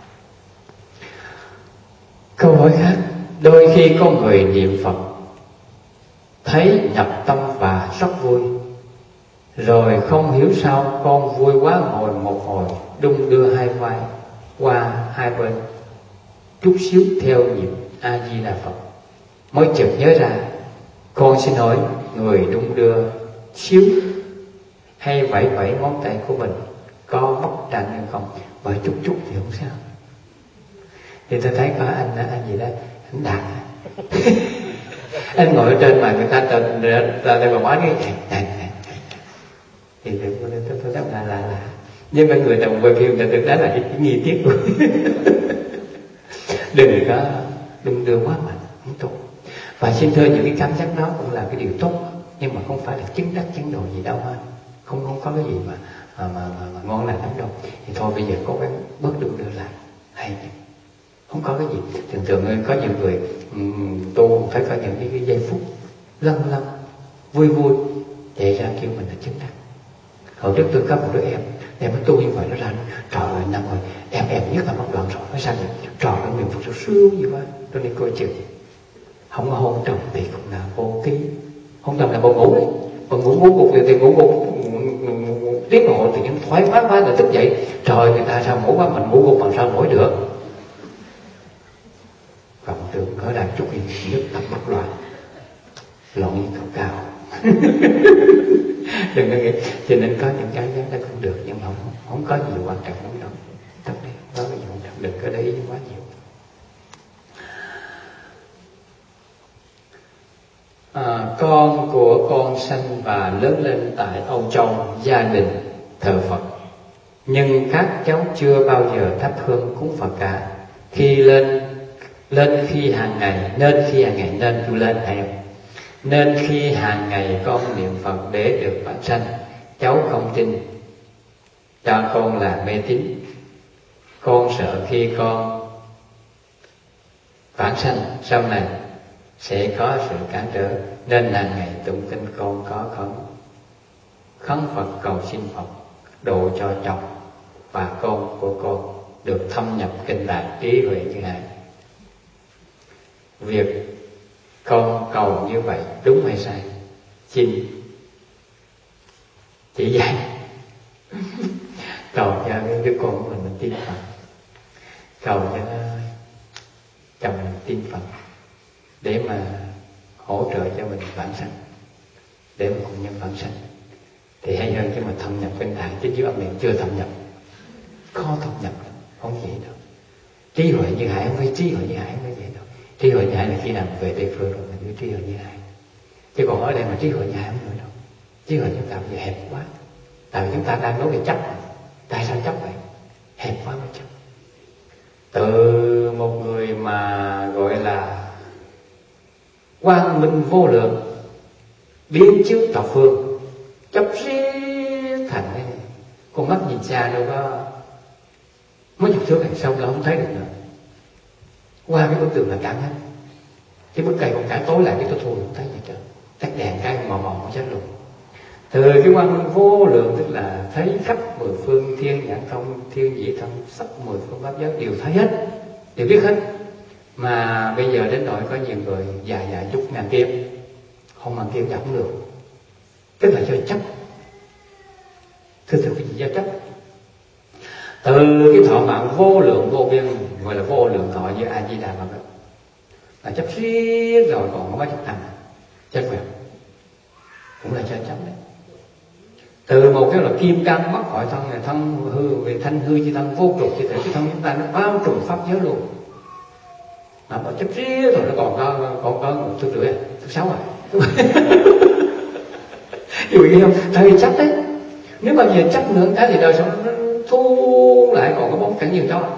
Câu hỏi khác: đôi khi có người niệm Phật thấy nhập tâm và rất vui, rồi không hiểu sao con vui quá, ngồi một hồi đung đưa hai vai qua hai bên chút xíu theo nhịp A Di Đà Phật, mới chợt nhớ ra con xin hỏi người đung đưa xíu hay vẫy vẫy ngón tay của mình có mất trạng hay không? Bởi chút chút thì không sao. Thì tôi thấy có anh anh gì đó anh đạt anh ngồi ở trên mà người ta tên ta ta còn nói cái thì tôi tôi tôi đáp là là là nhưng mà người đồng quay phim ta thực đó là cái nghi tiết của đừng có đừng đưa quá mạnh, không tốt. Và xin thưa những cái cảm giác đó cũng là cái điều tốt, nhưng mà không phải là chứng đắc chứng độ gì đâu ha. Không không có cái gì mà mà mà, mà, mà ngon lành lắm đâu. Thì thôi bây giờ cố gắng bớt đừng đưa lại hay nhỉ. Không có cái gì. Thường thường có nhiều người um, tu phải có những cái, cái giây phút lân lân vui vui chạy ra kêu mình là chứng đắc. Hồi trước tôi có một đứa em em mới tu như vậy, nó ra trời ơi năm rồi em em nhất là mất đoạn rồi, nó sao vậy? Trời ơi niệm Phật sao sướng gì quá. Tôi đi coi chừng không có hôn trầm thì cũng là vô ký. Hôn trầm là bộ ngủ đấy, bộ ngủ ngủ gục thì ngủ gục tiếng hồ thì những thoái quá quá là thức dậy. Trời người ta sao ngủ quá, mình ngủ gục mà sao nổi được. Vọng tưởng ở đây chút gì nhất tâm bất loạn, loạn như cao cao. Đừng có nghĩ. Cho nên có những cái nó không được, nhưng mà không, không có gì quan trọng lắm đâu. Tất nhiên có cái gì quan trọng, đừng có để ý quá nhiều. À, con của con sanh và lớn lên tại Âu Châu, gia đình thờ Phật, nhưng các cháu chưa bao giờ thắp hương cúng Phật cả. Khi lên lên khi hàng ngày nên khi hàng ngày nên tôi lên hay không? Nên khi hàng ngày con niệm Phật để được vãng sanh. Cháu không tin, cho con là mê tín. Con sợ khi con vãng sanh sau này sẽ có sự cản trở, nên hàng ngày tụng kinh con có khấn khấn Phật cầu xin Phật độ cho chồng và con của con được thâm nhập kinh đại trí huệ như Ngài. Việc con cầu như vậy đúng hay sai? Xin chỉ dạy. Cầu cho cái đứa con của mình mình tin Phật, cầu cho nó chồng mình tin Phật để mà hỗ trợ cho mình vãng sanh, để mà cùng nhân vãng sanh thì hay hơn. Chứ mà thâm nhập kinh đại chứ dưới âm niệm chưa thâm nhập, khó thâm nhập, không dễ đâu. Trí huệ như Hải không phải trí huệ như Hải không phải vậy đâu. Trí huệ như Hải là khi nào về Tây Phương rồi mình mới trí huệ như Hải. Chứ còn ở đây mà trí huệ như Hải không được đâu. Trí huệ chúng ta bây giờ hẹp quá. Tại vì chúng ta đang nói về chấp. Tại sao chấp vậy? Hẹp quá mới chấp. Từ một người mà gọi là quang minh vô lượng, biến chiếu thập phương, chấp riết thành cái này. Con mắt nhìn xa đâu có mấy chục thước hàng sông là không thấy được nữa. Qua cái bức tường là cản hết. Cái bức cây còn cản tối lại cái tôi thôi không thấy gì trơn. Tắt đèn cái mò mò không chết luôn. Từ cái quang minh vô lượng tức là thấy khắp mười phương thiên nhãn thông, thiên nhĩ thông, sắp mười phương pháp giới đều thấy hết, đều biết hết. Mà bây giờ đến nỗi có nhiều người dài dài chút ngàn kim, không ngàn kim chẳng được. Tức là do chấp. Thưa thưa cái gì do chấp? Từ cái thọ mạng vô lượng vô biên, gọi là vô lượng thọ như A Di Đà Phật, là chấp riết rồi còn có mấy chục năm chết quẹo, cũng là chết chấm đấy. Từ một cái là kim cang mất khỏi thân này, thân hư về thanh hư chi thân vô trục chi thể, cái thân chúng ta nó bao trùm pháp giới luôn. Mà nó chấp riết rồi nó còn có còn có một thứ rưỡi, thứ sáu rồi. Hiểu gì không? Tại vì chấp đấy. Nếu mà về chấp nữa cái thì đời sống nó thu lại còn có bóng cảnh nhiều đó.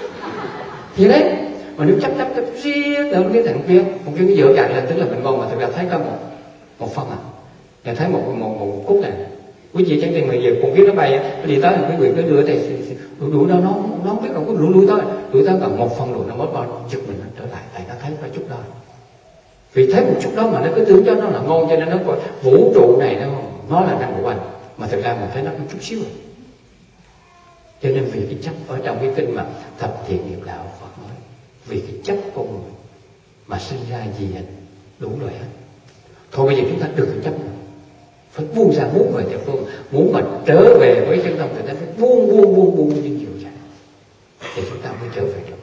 Vậy đấy. Mà nếu chấp chấp chấp riết ở cái thằng kia, một cái dựa cạn lên tức là mình ngon mà thực ra thấy có một một phân à. Nhà thấy một một một cúc này. Quý vị chẳng tiền mà giờ cùng biết nó bay nó đi tới quý vị cứ đưa tay đuổi đuổi nó nó nó không biết còn có đuổi đuổi tới đuổi tới còn một phần đuổi nó mất bao chụp mình trở lại tại nó thấy có chút đó. Vì thấy một chút đó mà nó cứ tưởng cho nó là ngon cho nên nó gọi vũ trụ này nó nó là năng của anh mà thực ra mình thấy nó có chút xíu rồi. Cho nên vì cái chấp ở trong cái kinh mà thập thiện nghiệp đạo Phật nói vì cái chấp con người mà sinh ra gì hết đủ rồi hết. Thôi bây giờ chúng ta đừng có chấp nữa, phải buông ra, muốn về địa phương, muốn mà trở về với chân tâm tự tánh, phải buông buông buông buông những chiều ra thì chúng ta mới trở về được.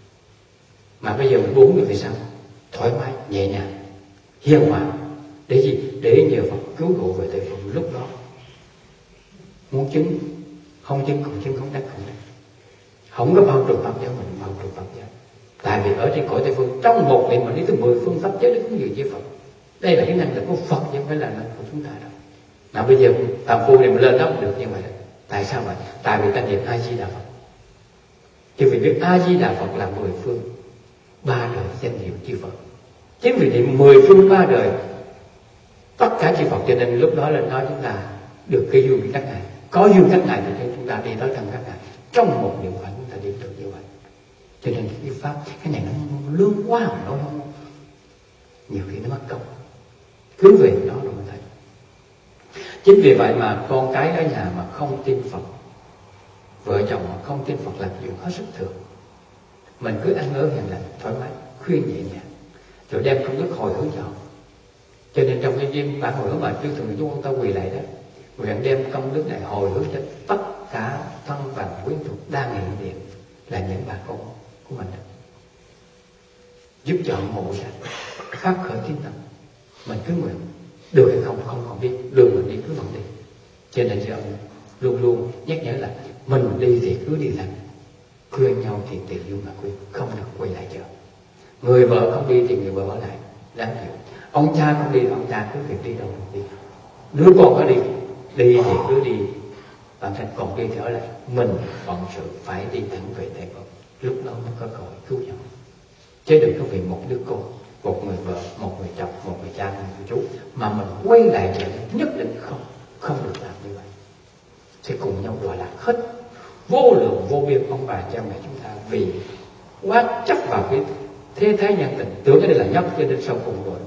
Mà bây giờ mình buông được thì sao? Thoải mái, nhẹ nhàng, hiền hòa. Để gì? Để nhờ Phật cứu độ về Tây Phương. Lúc đó muốn chứng không chứng không chứng, không đắc không đắc, không có bao trùm pháp giới mình bao trùm pháp giới. Tại vì ở trên cõi Tây Phương trong một niệm mà đi tới mười phương pháp giới để cúng dường với Phật. Đây là cái năng lực của Phật chứ không phải là năng lực của chúng ta đâu. Nào bây giờ phàm phu này mà lên đó được như vậy. Tại sao vậy? Tại vì ta niệm A Di Đà Phật. Chứ vì biết A Di Đà Phật là mười phương ba đời danh hiệu chư Phật. Chính vì niệm mười phương ba đời tất cả chư Phật, cho nên lúc đó là nói chúng ta được cái duyên các ngài. Có duyên các ngài thì chúng ta đi tới thân các ngài. Trong một niệm Phật chúng ta đi được như vậy. Cho nên cái pháp cái này nó lớn quá mà nói không, nhiều khi nó mất công. Cứ về đó rồi mình thấy. Chính vì vậy mà con cái ở nhà mà không tin Phật, vợ chồng mà không tin Phật làm chuyện hết sức thường. Mình cứ ăn ở hiền lành, thoải mái, khuyên nhẹ nhàng, rồi đem công đức hồi hướng cho họ. Cho nên trong cái duyên bản hồi hướng mà chúng thường chúng ta quỳ lại đó, nguyện đem công đức này hồi hướng cho tất cả thân bằng quyến thuộc đang hiện diện là những bà con của mình, giúp cho họ ngộ ra phát khởi tín tâm. Mình cứ nguyện được hay không không còn biết, đường mình đi cứ vẫn đi. Cho nên giờ luôn luôn nhắc nhở là mình đi thì cứ đi thẳng, khuyên nhau thì tùy duyên mà khuyên, không được quay lại chờ. Người vợ không đi thì người vợ ở lại, đáng hiểu. Ông cha không đi thì ông cha cứ việc đi đâu đi. Đứa con có đi, đi thì cứ đi, bản thân còn đi thì ở lại. Mình phận sự phải đi thẳng về Tây Phật, lúc đó mới có cơ hội cứu nhau. Chứ đừng có vì một đứa con, một người vợ, một người chồng, một người cha, một người chú mà mình quay lại trở nhất định không, không được làm như vậy. Sẽ cùng nhau đọa lạc hết vô lượng vô biên ông bà cha mẹ chúng ta vì quá chấp vào cái thế thái nhân tình, tưởng cái đây là nhất cho nên sau cùng rồi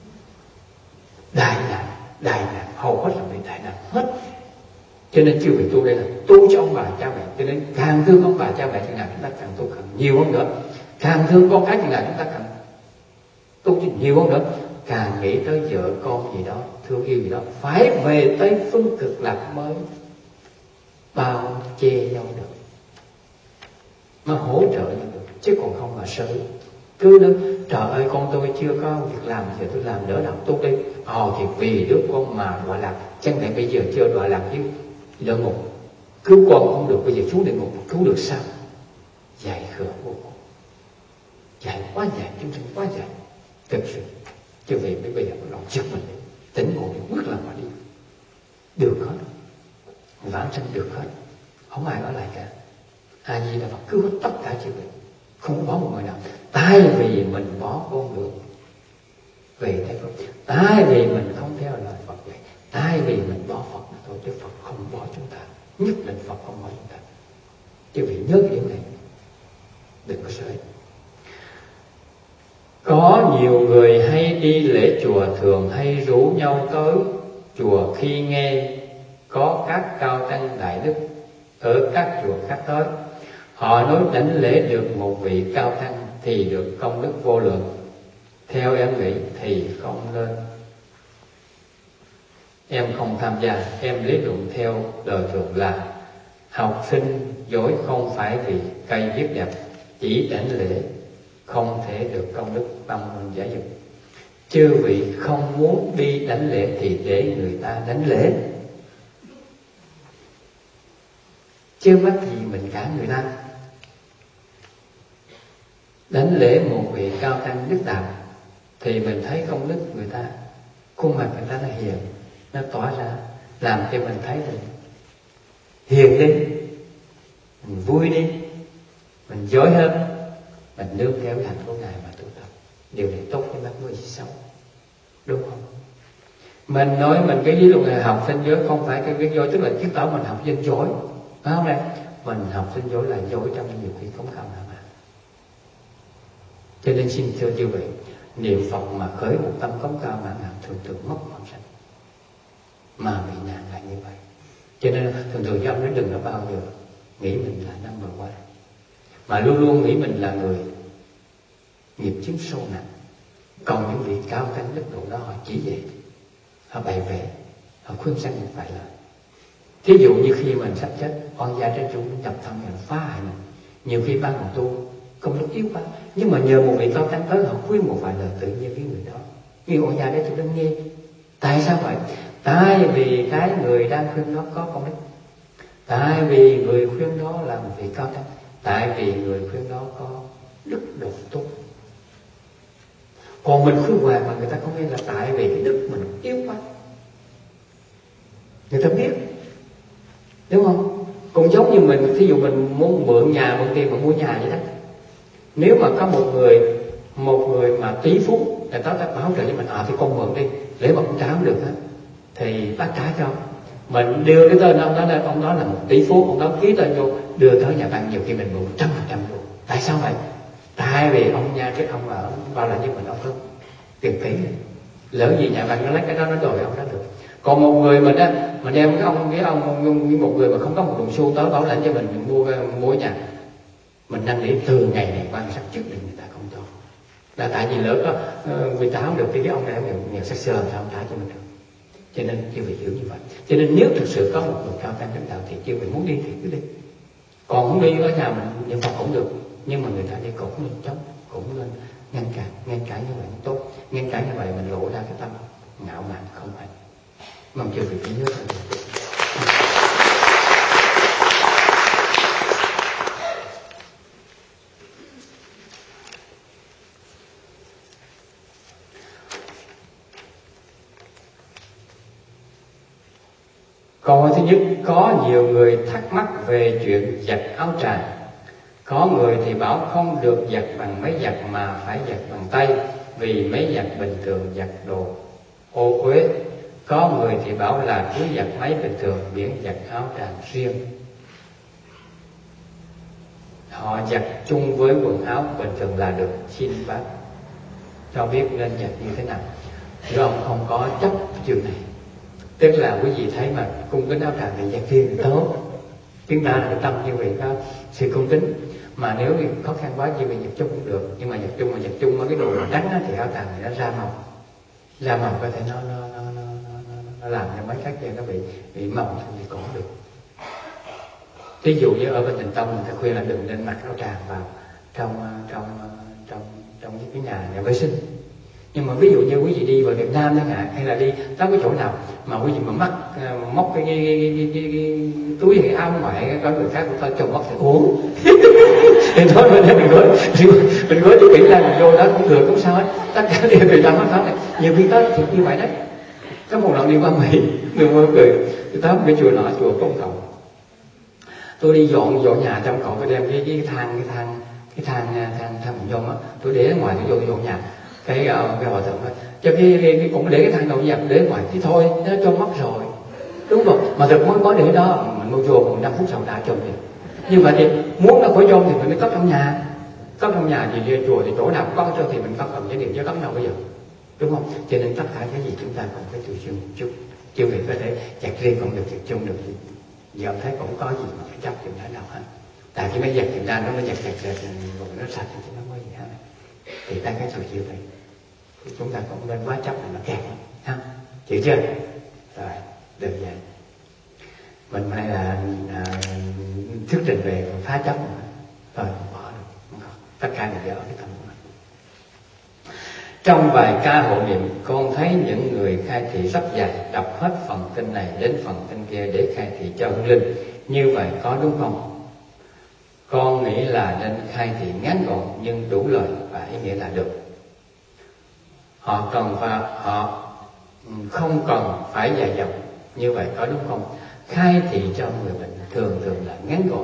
đại nạn, đại nạn hầu hết là bị đại nạn hết. Cho nên chưa bị tu đây là tu cho ông bà cha mẹ, cho nên càng thương ông bà cha mẹ chừng nào chúng ta càng tu càng nhiều hơn nữa, càng thương con cái chừng nào chúng ta càng tu nhiều hơn nữa, càng nghĩ tới vợ con gì đó, thương yêu gì đó, phải về Tây phương cực lạc mới bao che nhau được, mà hỗ trợ nhau được, chứ còn không mà sợ cứ nói trời ơi con tôi chưa có việc làm, giờ tôi làm đỡ làm tu đi. Ồ thì vì đứa con mà đọa lạc, chẳng lẽ bây giờ chưa đọa lạc chứ địa ngục, cứu con không được, bây giờ xuống địa ngục cứu được sao? Dài khờ vô cùng, dài quá dài, chúng sinh quá dài thực sự. Chứ vì bây giờ mình lòng giật mình tỉnh ngộ để quyết làm mà đi được hết, vãng sanh được hết, không ai ở lại cả. A Di Đà Phật cứu hết tất cả chư vị, không bỏ một người nào. Tại vì mình bỏ con đường về Tây Phật, tại vì mình không theo lời Phật dạy, tại vì mình bỏ Phật mà thôi, chứ Phật không bỏ chúng ta, nhất định Phật không bỏ chúng ta. Chứ vì nhớ cái điểm này, đừng có sợ. Có nhiều người hay đi lễ chùa thường hay rủ nhau tới chùa khi nghe có các cao tăng đại đức ở các chùa khác tới. Họ nói đảnh lễ được một vị cao tăng thì được công đức vô lượng. Theo em nghĩ thì không nên. Em không tham gia, em lý luận theo đời thường là học sinh giỏi không phải vì cây viết đẹp, chỉ đảnh lễ không thể được công đức bằng mình giải dục. Chư vị không muốn đi đánh lễ thì để người ta đánh lễ, chứ mắc gì mình cả người ta. Đánh lễ một vị cao tăng đức đạt thì mình thấy công đức người ta, khuôn mặt người ta nó hiền, nó tỏa ra, làm cho mình thấy mình hiền đi, mình vui đi, mình giỏi hơn, mình nương theo hành của Ngài mà tu tập. Điều này tốt cho mắt người xấu, đúng không? Mình nói mình cái ví dụ là học sinh giỏi, không phải cái cái giỏi tức là chứng tỏ mình học sinh giỏi, phải không này? Mình học sinh giỏi là giỏi trong nhiều khi không khảo nào mà. Cho nên xin thưa chư vị, niệm Phật mà khởi một tâm cống cao mãn hạnh thường thường mất vãng sanh, mà bị nạn là như vậy. Cho nên thường thường cho ông nói đừng có bao giờ nghĩ mình là number one, mà luôn luôn nghĩ mình là người nghiệp chứng sâu nặng. Còn những vị cao tăng đức độ đó họ chỉ về, họ bày vẽ, họ khuyên sanh một vài lời. Thí dụ như khi mình sắp chết, oan gia trên chúng nhập thân mình phá hại mình, nhiều khi ban một tu công đức yếu quá, nhưng mà nhờ một vị cao tăng tới họ khuyên một vài lời, tự nhiên cái người đó như oan gia đấy tôi đang nghe. Tại sao vậy? Tại vì cái người đang khuyên đó có công đức, tại vì người khuyên đó là một vị cao tăng, tại vì người khuyên đó có đức độ tốt. Còn mình khuyên hoài mà người ta không nghe là tại vì cái đức mình yếu quá. Người ta biết, đúng không? Cũng giống như mình, thí dụ mình muốn mượn nhà, mượn tiền mà mua nhà vậy đó. Nếu mà có một người một người mà tỷ phú, người ta ta hỗ trợ cho mình, à thì con mượn đi, để mà con trả không được á thì bác trả cho. Mình đưa cái tên ông đó lên, ông đó là một tỷ phú, ông đó ký tên vô, đưa tới nhà bạn, nhiều khi mình mượn một trăm phần trăm luôn. Tại sao vậy? Tại vì ông nha, cái ông ở bao là như mình, ông có tiền tỷ, lỡ gì nhà bạn nó lấy cái đó nó đòi ông đó được. Còn một người mình á, mà đem cái ông cái ông như một người mà không có một đồng xu tới bảo lãnh cho mình, mình mua mua nhà, mình năn nỉ từ ngày này qua ngày sắp trước định người ta không cho, là tại vì lỡ có uh, người ta không được thì cái ông này nghèo nghèo sắc sơ làm sao ông trả cho mình được. Cho nên chư vị hiểu như vậy. Cho nên nếu thực sự có một người cao tăng lãnh đạo thì chư vị muốn đi thì cứ đi, còn không đi ở nhà mình niệm Phật cũng được, nhưng mà người ta đi cũng nên chống, cũng nên ngăn cản. Ngăn cản như vậy cũng tốt, ngăn cản như vậy mình lộ ra cái tâm ngạo mạn không phải. Mong chư vị phải nhớ rằng câu hỏi thứ nhất, có nhiều người thắc mắc về chuyện giặt áo tràng. Có người thì bảo không được giặt bằng máy giặt mà phải giặt bằng tay, vì máy giặt bình thường giặt đồ ô uế. Có người thì bảo là cứ giặt máy bình thường, miễn giặt áo tràng riêng. Họ giặt chung với quần áo bình thường là được. Xin bác cho biết nên giặt như thế nào. Nếu ông không có chấp chuyện này, tức là quý vị thấy mà cung kính áo tràng thì giặt riêng thì tốt. Chúng ta là cái tâm như vậy có sự cung kính. Mà nếu khó khăn quá như vậy giặt chung cũng được, nhưng mà giặt chung mà giặt chung với cái đồ trắng á, thì áo tràng thì nó ra màu, ra màu có thể nó nó nó nó, nó, nó làm cho mấy các chân nó bị bị mỏng thì cũng được. Ví dụ như ở bên Tịnh Tông người ta khuyên là đừng nên mặc áo tràng vào trong trong trong trong những cái nhà nhà vệ sinh. Nhưng mà ví dụ như quý vị đi vào Việt Nam chẳng hạn, hay là đi tới cái chỗ nào mà quý vị mà mắc móc cái, cái, cái, cái, cái, cái túi hay áo ngoại có người khác của ta chồng móc thì uống thì thôi mình mình nói mình nói cho kỹ là mình vô đó cũng được, không sao hết, tất cả đều người ta nói này. Nhiều khi tới thì như vậy đấy. Có một lần đi qua Mỹ, người mua cười, tôi tới một cái chùa nọ, chùa công cộng. Tôi đi dọn dọn nhà trong cổng, tôi đem cái cái thang cái thang cái thang thang thang phòng dông á, tôi để ở ngoài tôi vô dọn nhà. Cái cái hòa thượng nói cho cái, cái, cái cũng để cái thang đầu giặt để ngoài thì thôi nó cho mất rồi, đúng rồi, mà thực mới có để đó mình mua vô một năm phút sau đã trông thì như vậy thì muốn nó khỏi trông thì mình mới cất trong nhà, cất trong nhà thì đi chùa thì chỗ nào có cho thì mình cất, cầm cái điện chứ cất nào bây giờ, đúng không? Cho nên tất cả cái gì chúng ta cũng phải tự chương một chút, chưa việc có thể giặt riêng cũng được, giặt chung được, giờ thấy cũng có gì mà phải chấp chừng đã đâu hết. Tại cái máy giặt Việt Nam nó mới giặt giặt giặt rồi nó sạch thì nó mới gì hết. Thì ta cái sự chịu vậy, chúng ta cũng nên quá chấp là nó kẹt ha, chịu chưa? Rồi đơn giản. Mình hay là à, thuyết trình về phá chấp rồi bỏ được, không có. Tất cả đều ở cái tâm của mình. Trong bài ca hộ niệm, con thấy những người khai thị rất dài, đọc hết phần kinh này đến phần kinh kia để khai thị cho hương linh. Như vậy có đúng không? Con nghĩ là nên khai thị ngắn gọn nhưng đủ lời và ý nghĩa là được. Họ cần phải, họ không cần phải dài dòng. Như vậy có đúng không? Khai thị cho người bệnh thường thường là ngắn gọn,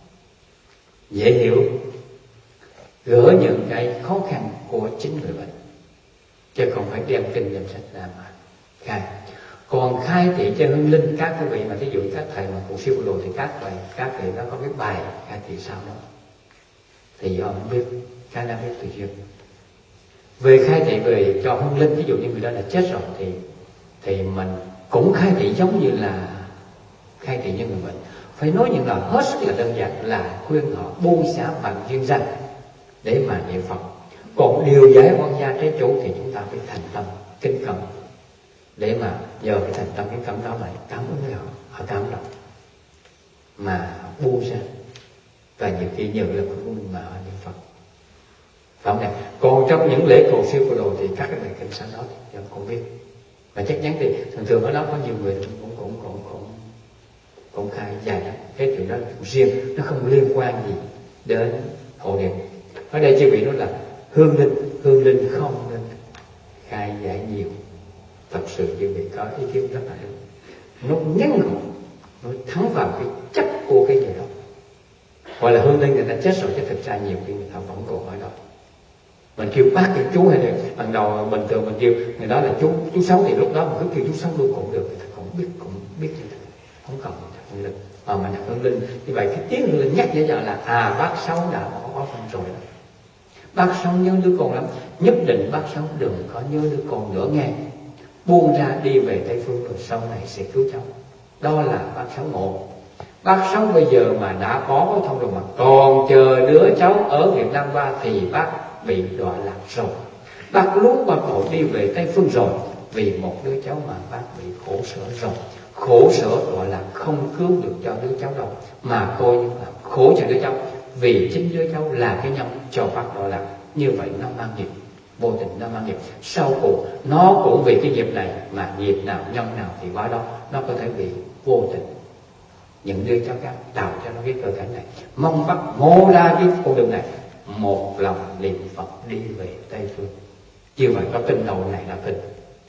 dễ hiểu, gỡ những cái khó khăn của chính người bệnh, chứ không phải đem kinh đem sách ra mà khai. Còn khai thị cho hương linh, các quý vị mà thí dụ các thầy mà cụ siêu đồ thì các thầy các thầy nó có cái bài khai thị sao đó thì ông biết, cái đã biết từ trước. Về khai thị về cho hương linh, ví dụ như người đó là chết rồi thì thì mình cũng khai thị giống như là khai thị cho người bệnh. Phải nói những lời hết sức là đơn giản là khuyên họ buông xả bằng duyên danh để mà niệm Phật. Còn điều giải quan gia trái chủ thì chúng ta phải thành tâm kính cẩn để mà nhờ cái thành tâm kính cẩn đó mà cảm ứng với họ, họ cảm động mà buông ra, và nhiều khi nhờ là của mình mà họ niệm Phật. Phải không này? Còn trong những lễ cầu siêu cầu đồ thì các cái bài kinh sách đó thì không biết, mà chắc chắn thì thường thường ở đó có nhiều người cũng cũng cũng cũng cũng khai dài lắm. Cái chuyện đó riêng, nó không liên quan gì đến hộ niệm. Ở đây chư vị nói là hương linh, hương linh không nên khai giải nhiều. Thật sự chư vị có ý kiến rất là đúng. Nó ngắn gọn, nó thắng vào cái chất của cái người đó. Hoặc là hương linh người ta chết rồi, chứ thực ra nhiều khi người ta vẫn còn ở đó. Mình kêu bác kêu chú hay là ban đầu bình thường mình kêu người đó là chú chú Sáu thì lúc đó mình cứ kêu chú Sáu luôn cũng được, người ta cũng biết cũng biết như thế, không cần đặt hương linh. Mà mình đặt hương linh như vậy cái tiếng hương linh nhắc nhở là à bác Sáu đã bỏ có phân rồi đó. Bác Sáu nhớ đứa con lắm, nhất định bác Sáu đừng có nhớ đứa con nữa nghe. Buông ra đi về Tây Phương rồi sau này sẽ cứu cháu. Đó là bác Sáu một. Bác Sáu bây giờ mà đã có thông rồi mà còn chờ đứa cháu ở Việt Nam qua thì bác bị đọa lạc rồi. Bác lúc bác vội đi về Tây Phương rồi vì một đứa cháu mà bác bị khổ sở rồi. Khổ sở gọi là không cứu được cho đứa cháu đâu, mà coi như là khổ cho đứa cháu, vì chính đứa cháu là cái nhân cho bác đọa lạc. Như vậy nó mang nghiệp, vô tình nó mang nghiệp. Sau cùng nó cũng vì cái nghiệp này mà nghiệp nào nhân nào thì qua đó nó có thể bị vô tình những đứa cháu khác tạo cho nó cái cơ cảnh này. Mong bác mô ra cái con đường này, một lòng niệm Phật đi về Tây Phương. Như vậy có kinh đầu này là kinh.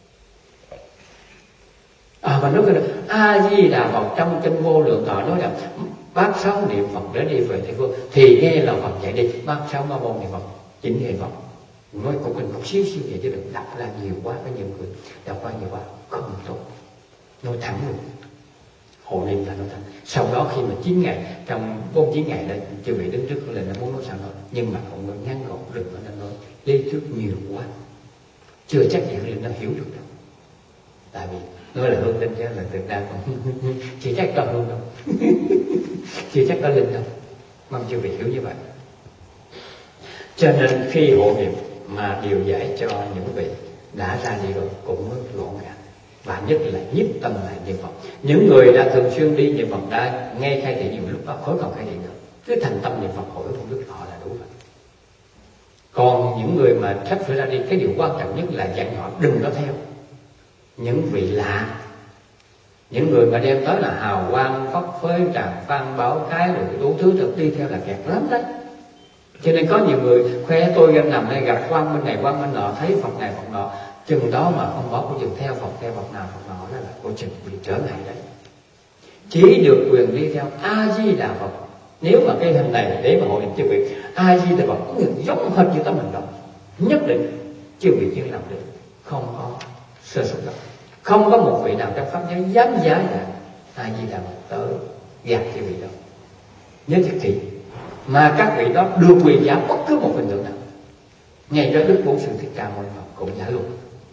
À mà nói cái A Di Đà Phật trong kinh Vô Lượng Thọ nói là bác Sáu niệm Phật để đi về Tây Phương thì nghe là Phật dạy đi, bác Sáu ma môn niệm Phật chính niệm Phật. Nói cũng kinh một xíu xíu vậy chứ đừng đọc ra nhiều quá, có nhiều người đọc qua nhiều quá không tốt. Nói thẳng luôn, hộ niệm là nói thẳng. Sau đó khi mà chín ngày, trong bốn chín ngày đây chưa bị đứng trước lên nó muốn nói sao thôi, nhưng mà cũng nói ngắn gọn, đừng có nên nói lý thuyết nhiều quá, chưa chắc gì Hương Linh nó hiểu được đâu. Tại vì nói là hương linh chứ là thực ra còn chỉ chắc có hương đâu, chưa chắc có linh đâu. Mong chưa bị hiểu như vậy. Cho nên khi hộ niệm mà điều giải cho những vị đã ra đi rồi cũng gọn gàng, và nhất là nhiếp tâm lại niệm Phật. Những người đã thường xuyên đi niệm Phật đã nghe khai thị nhiều lúc đó khỏi còn khai thị nữa, cứ thành tâm niệm Phật hỏi không biết họ là đủ rồi. Còn những người mà sắp sửa ra đi, cái điều quan trọng nhất là dặn họ đừng có theo những vị lạ, những người mà đem tới là hào quang phất phới tràng phan báo cái rồi đủ thứ được đi theo là kẹt lắm đấy. Cho nên có nhiều người khoe tôi đang nằm đây gặp quan bên này quan bên nọ, thấy Phật này Phật nọ, chừng đó mà không bỏ cái chừng theo Phật theo Phật nào Phật nọ, đó là cô chừng bị trở ngại đấy. Chỉ được quyền đi theo A Di Đà Phật. Nếu mà cái hình này để mà hội định chư vị A Di Đà Phật cũng giống hệt như tấm hình đó, nhất định chư vị chưa làm được, không có sơ suất đâu. Không có một vị nào trong pháp giới dám giá là A Di Đà Phật tới gạt chư vị đâu. Nhớ thật kỹ. Mà các vị đó được quyền giả bất cứ một hình tượng nào. Ngay đó Đức Bổn Sư Thích Ca Mâu Ni Phật cũng giả luôn.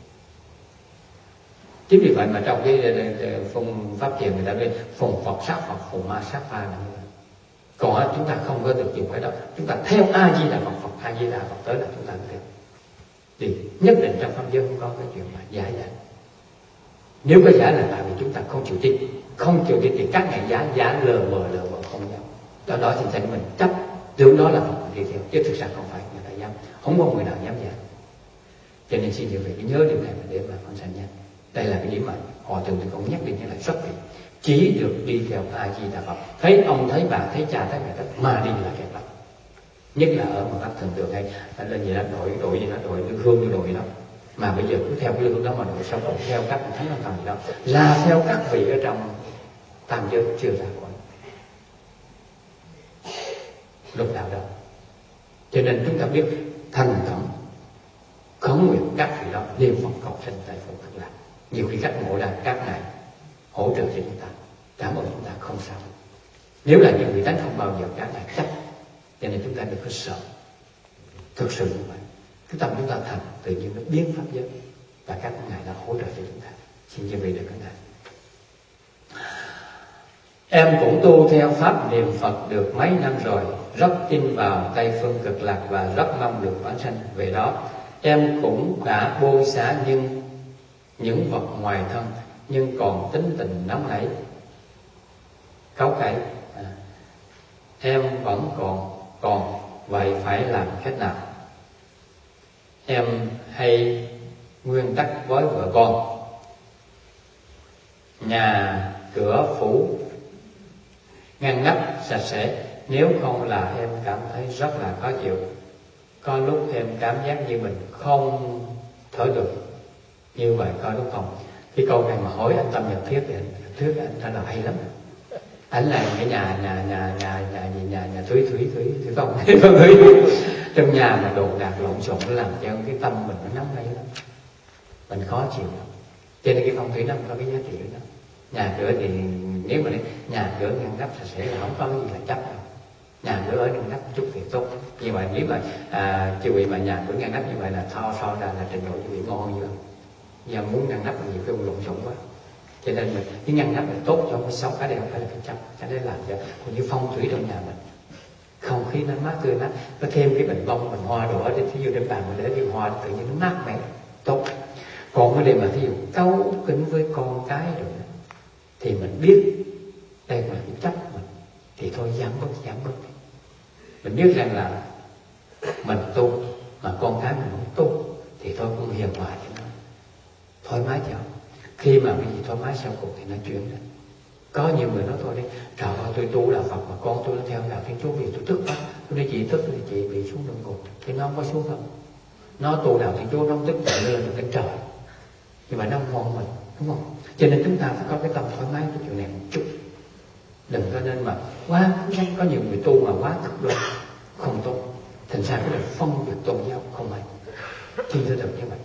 Chính vì vậy mà trong cái phong pháp thiền người ta nói phùng Phật sát Phật, phùng ma sát ma. Còn chúng ta không có được dùng cái đó. Chúng ta theo A Di Đà Phật, Phật A Di Đà Phật tới là chúng ta theo. Thì nhất định trong pháp giới không có cái chuyện mà giả giả. Nếu có giả là tại vì chúng ta không chịu tin. Không chịu tin thì các ngày giả giả lờ mờ lờ mờ không nhau. Do đó thì thành mình chấp tưởng đó là Phật đi theo, chứ thực ra không phải người ta dám, không có người nào dám giả. Cho nên xin chư vị nhớ điều này để mà phóng sanh nhé. Đây là cái điểm mà Hòa Thượng thì cũng nhắc đi nhắc lại rất kỹ. Chỉ được đi theo A Di Đà Phật. Thấy ông, thấy bà, thấy cha, thấy mẹ, thấy mà đi là kẹt lắm. Nhất là ở một cách thường tượng hay lên gì đó đội đội gì đó đội lương hương như đội đó. Mà bây giờ cứ theo cái lương đó mà đội xong rồi theo các thánh văn thần gì đó, là theo các vị ở trong tam giới chưa ra khỏi lúc nào đâu. Cho nên chúng ta biết thành tâm khấn nguyện các vị đó niệm Phật cầu sanh tại Phật Cực Lạc. Nhiều khi các ngộ đàn các ngài hỗ trợ cho chúng ta, cảm ơn chúng ta không sao. Nếu là những vị thánh không bao giờ các ngài chấp, cho nên chúng ta đừng có sợ. Thực sự như vậy, cái tâm chúng ta thành tự nhiên nó biến pháp giới và các ngài đã hỗ trợ cho chúng ta. Xin chư vị được các ngài. Em cũng tu theo pháp niệm Phật được mấy năm rồi, rất tin vào Tây Phương Cực Lạc và rất mong được vãng sanh về đó. Em cũng đã buông xả nhưng những vật ngoài thân, nhưng còn tính tình nóng nảy, cáu cãi. À, em vẫn còn còn vậy phải làm cách nào? Em hay nguyên tắc với vợ con, nhà cửa phủ ngăn nắp sạch sẽ, nếu không là em cảm thấy rất là khó chịu. Có lúc em cảm giác như mình không thở được, như vậy có lúc không. Cái câu này mà hỏi anh Tâm Nhật Thiết thì anh Thuyết anh trả lời hay lắm. Anh là cái nhà nhà nhà nhà nhà gì nhà nhà Thúy Thúy Thúy Thúy Phong trong nhà mà đồ đạc lộn xộn nó làm cho cái tâm mình nó nóng ngay lắm, mình khó chịu lắm. Cho nên cái phong thủy nó không có cái giá trị đó. Nhà cửa thì nếu mà nhà cửa ngăn nắp sạch sẽ là không có cái gì là chấp đâu. Nhà cửa ở ngăn nắp chút thì tốt. Như vậy nếu mà à, chư vị mà nhà cửa ngăn nắp như vậy là so so ra là trình độ chư vị ngon như vậy. Giờ muốn ngăn nắp là nhiều cái lộn xộn quá. Cho nên mình cái ngăn nắp là tốt cho cái sống, cái này không phải là cái chấp. Cái đấy làm cho cũng như phong thủy trong nhà mình, không khí nó mát tươi mát, nó thêm cái bình bông mình hoa đổ trên thí dụ trên bàn mình để cái hoa tự nhiên nó mát mẻ tốt. Còn cái đề mà thí dụ cấu kính với con cái rồi thì mình biết đây là cái chấp mình thì thôi giảm bớt giảm bớt. Mình biết rằng là mình tu mà con cái mình không tu thì thôi cũng hiền hòa cho nó thoải mái cho. Khi mà cái gì thoải mái sau cùng thì nó chuyển đến. Có nhiều người nói thôi đi, trời ơi tôi tu là Phật mà con tôi nó theo đạo Thiên Chúa, vì tôi tức quá, tôi nói chị tức thì chị bị xuống đường cùng. Thì nó không có xuống không. Nó tu đạo Thiên Chúa nó không tức chạy lên được cái trời. Nhưng mà nó không ngon mình, đúng không? Cho nên chúng ta phải có cái tâm thoải mái cái chuyện này một chút. Đừng có nên mà quá có nhiều người tu mà quá cực đoan không tốt, thành ra cái là phân biệt tôn giáo không hay. Thì tôi được như vậy.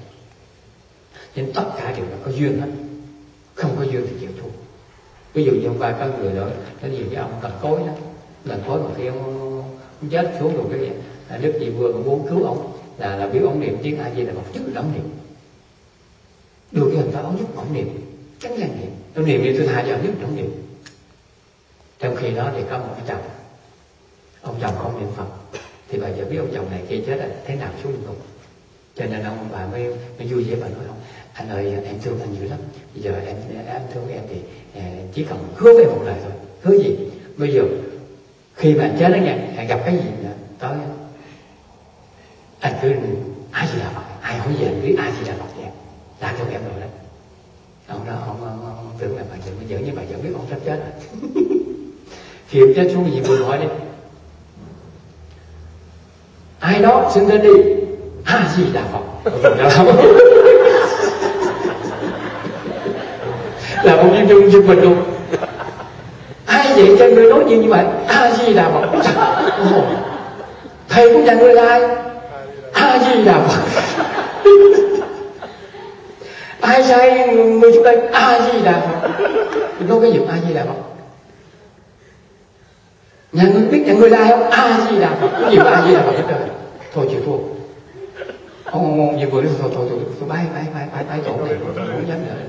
Nên tất cả đều là có duyên hết, không có duyên thì chịu thua. Ví dụ như hôm qua có người đó nói gì với ông Cần Cối đó, lần Cối mà khi ông, ông chết xuống rồi cái gì là Đức Dị Vương cũng muốn cứu ông, là là biết ông niệm tiếng A Di Đà Phật nhất là ông niệm, đưa cái hình đó ông nhất ông niệm, chắc chắn niệm, ông niệm thì tôi tha cho ông nhất ông niệm. Trong khi đó thì có một cái chồng, ông chồng không niệm Phật, thì bà giờ biết ông chồng này kia chết là thế nào xuống đường cùng. Cho nên ông bà mới, mới vui vẻ bà nói ông, anh ơi em thương anh dữ lắm, bây giờ em em thương em thì chỉ cần hứa với một lời thôi. Hứa gì? Bây giờ khi mà anh chết đó nha, anh gặp cái gì nữa tới anh cứ ai gì là Phật, ai hỏi gì anh biết ai gì là Phật vậy, là cho em rồi đó. Ông đó ông, ông, ông, ông tưởng là bà vợ mới giỡn, nhưng bà vợ biết ông sắp chết rồi. Khi ông chết xuống cái gì vừa hỏi đi, ai đó xưng tên đi, A Di Đà Phật. Là một viên trung giật mình luôn. Ai vậy cho người nói gì như vậy? A Di Đà Phật. Thầy cũng dạy người là ai? A Di Đà Phật. Ai sai người chúng ta? A Di Đà Phật. Nói cái gì A Di Đà Phật? Nhà người biết nhà người là ai không? A Di Đà Phật. Cái gì mà A Di Đà Phật hết trời. Thôi chịu thua. Ông ông ông vừa nói thôi thôi thôi tôi bái bái bái bái bái tổ này không dám nữa.